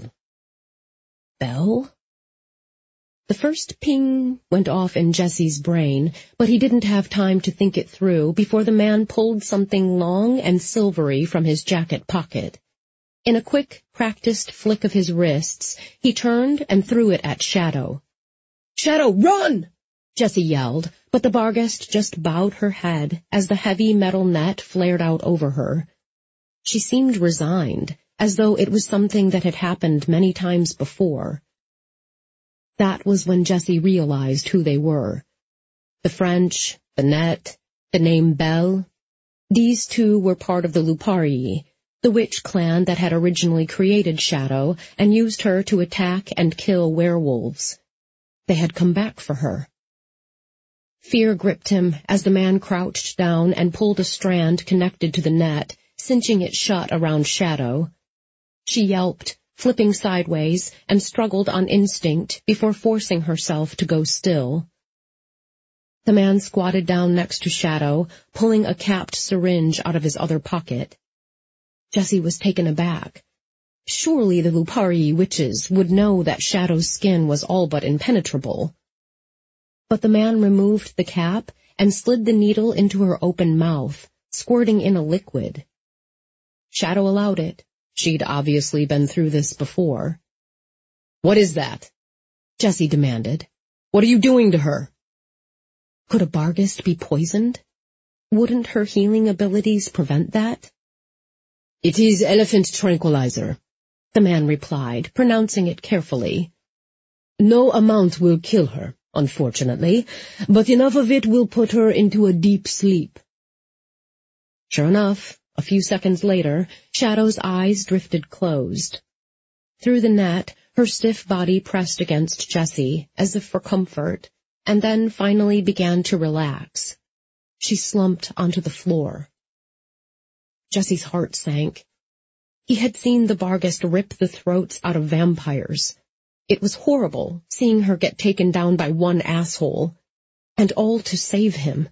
Belle? The first ping went off in Jessie's brain, but he didn't have time to think it through before the man pulled something long and silvery from his jacket pocket. In a quick, practiced flick of his wrists, he turned and threw it at Shadow. "Shadow, run!" Jessie yelled, but the Barghest just bowed her head as the heavy metal net flared out over her. She seemed resigned, as though it was something that had happened many times before. That was when Jessie realized who they were. The French, the net, the name Belle. These two were part of the Luparii, the witch clan that had originally created Shadow and used her to attack and kill werewolves. They had come back for her. Fear gripped him as the man crouched down and pulled a strand connected to the net, cinching it shut around Shadow. She yelped, flipping sideways, and struggled on instinct before forcing herself to go still. The man squatted down next to Shadow, pulling a capped syringe out of his other pocket. Jessie was taken aback. Surely the Luparii witches would know that Shadow's skin was all but impenetrable. But the man removed the cap and slid the needle into her open mouth, squirting in a liquid. Shadow allowed it. She'd obviously been through this before. "What is that?" Jessie demanded. "What are you doing to her?" Could a Barghest be poisoned? Wouldn't her healing abilities prevent that? "It is elephant tranquilizer," the man replied, pronouncing it carefully. "No amount will kill her, unfortunately, but enough of it will put her into a deep sleep." Sure enough, a few seconds later, Shadow's eyes drifted closed. Through the net, her stiff body pressed against Jessie, as if for comfort, and then finally began to relax. She slumped onto the floor. Jessie's heart sank. He had seen the Barghest rip the throats out of vampires. It was horrible, seeing her get taken down by one asshole, and all to save him.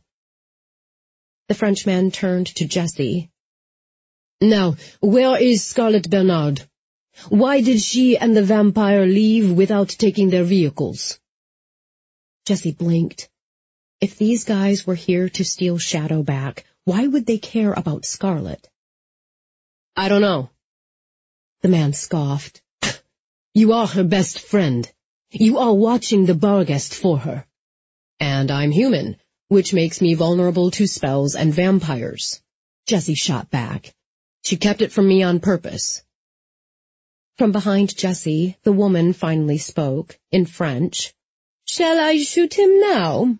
The Frenchman turned to Jessie. "Now, where is Scarlet Bernard? Why did she and the vampire leave without taking their vehicles?" Jessie blinked. If these guys were here to steal Shadow back, why would they care about Scarlet? "I don't know." The man scoffed. "You are her best friend. You are watching the Barghest for her." "And I'm human, which makes me vulnerable to spells and vampires," Jessie shot back. "She kept it from me on purpose." From behind Jessie, the woman finally spoke, in French. "Shall I shoot him now?"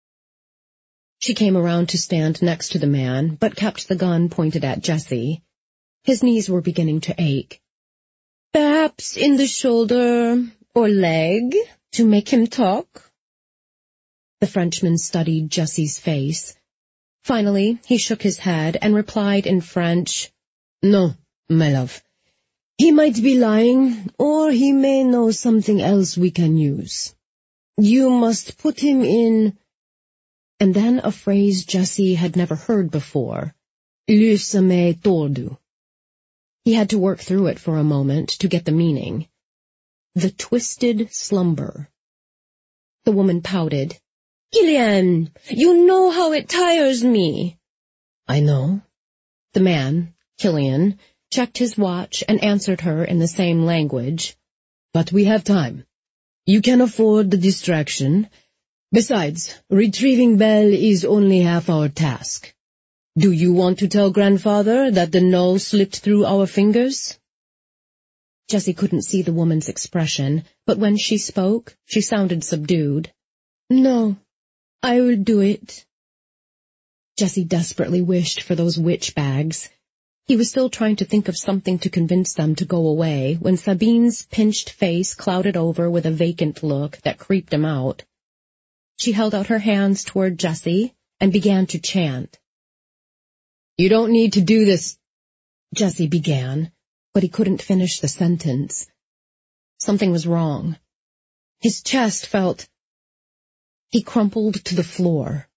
She came around to stand next to the man, but kept the gun pointed at Jessie. His knees were beginning to ache. "Perhaps in the shoulder or leg, to make him talk?" The Frenchman studied Jessie's face. Finally, he shook his head and replied in French, "No, my love. He might be lying, or he may know something else we can use. You must put him in—" And then a phrase Jessie had never heard before, "le sommeil tordu." He had to work through it for a moment to get the meaning. The twisted slumber. The woman pouted. "Killian, you know how it tires me." "I know." The man, Killian, checked his watch and answered her in the same language. "But we have time. You can afford the distraction. Besides, retrieving Belle is only half our task. Do you want to tell Grandfather that the null slipped through our fingers?" Jessie couldn't see the woman's expression, but when she spoke, she sounded subdued. "No, I will do it." Jessie desperately wished for those witch bags. He was still trying to think of something to convince them to go away when Sabine's pinched face clouded over with a vacant look that creeped him out. She held out her hands toward Jessie and began to chant. "You don't need to do this," Jessie began, but he couldn't finish the sentence. Something was wrong. His chest felt... He crumpled to the floor.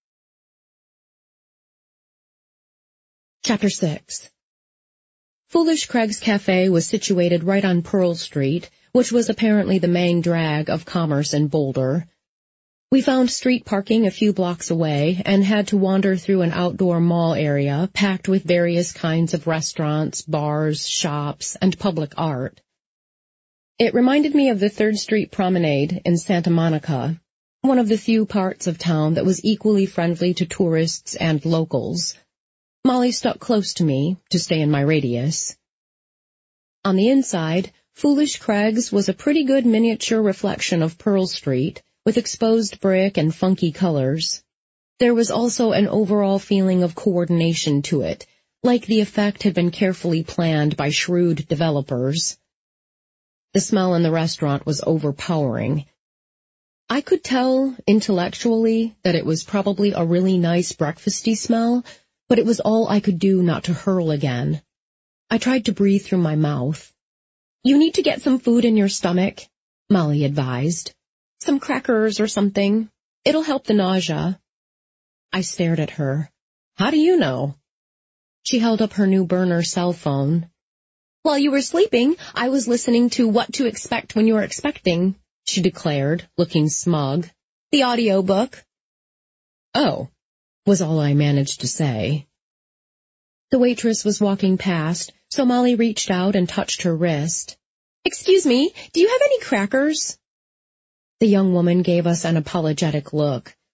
Chapter six. Foolish Craig's Cafe was situated right on Pearl Street, which was apparently the main drag of commerce in Boulder. We found street parking a few blocks away and had to wander through an outdoor mall area packed with various kinds of restaurants, bars, shops, and public art. It reminded me of the Third Street Promenade in Santa Monica, one of the few parts of town that was equally friendly to tourists and locals. Molly stuck close to me to stay in my radius. On the inside, Foolish Craig's was a pretty good miniature reflection of Pearl Street, with exposed brick and funky colors. There was also an overall feeling of coordination to it, like the effect had been carefully planned by shrewd developers. The smell in the restaurant was overpowering. I could tell, intellectually, that it was probably a really nice breakfasty smell, but it was all I could do not to hurl again. I tried to breathe through my mouth. "You need to get some food in your stomach," Molly advised. "Some crackers or something. It'll help the nausea." I stared at her. "How do you know?" She held up her new burner cell phone. "While you were sleeping, I was listening to What to Expect When You're Expecting," she declared, looking smug. "The audiobook." "Oh," was all I managed to say. The waitress was walking past, so Molly reached out and touched her wrist. "Excuse me, do you have any crackers?" The young woman gave us an apologetic look.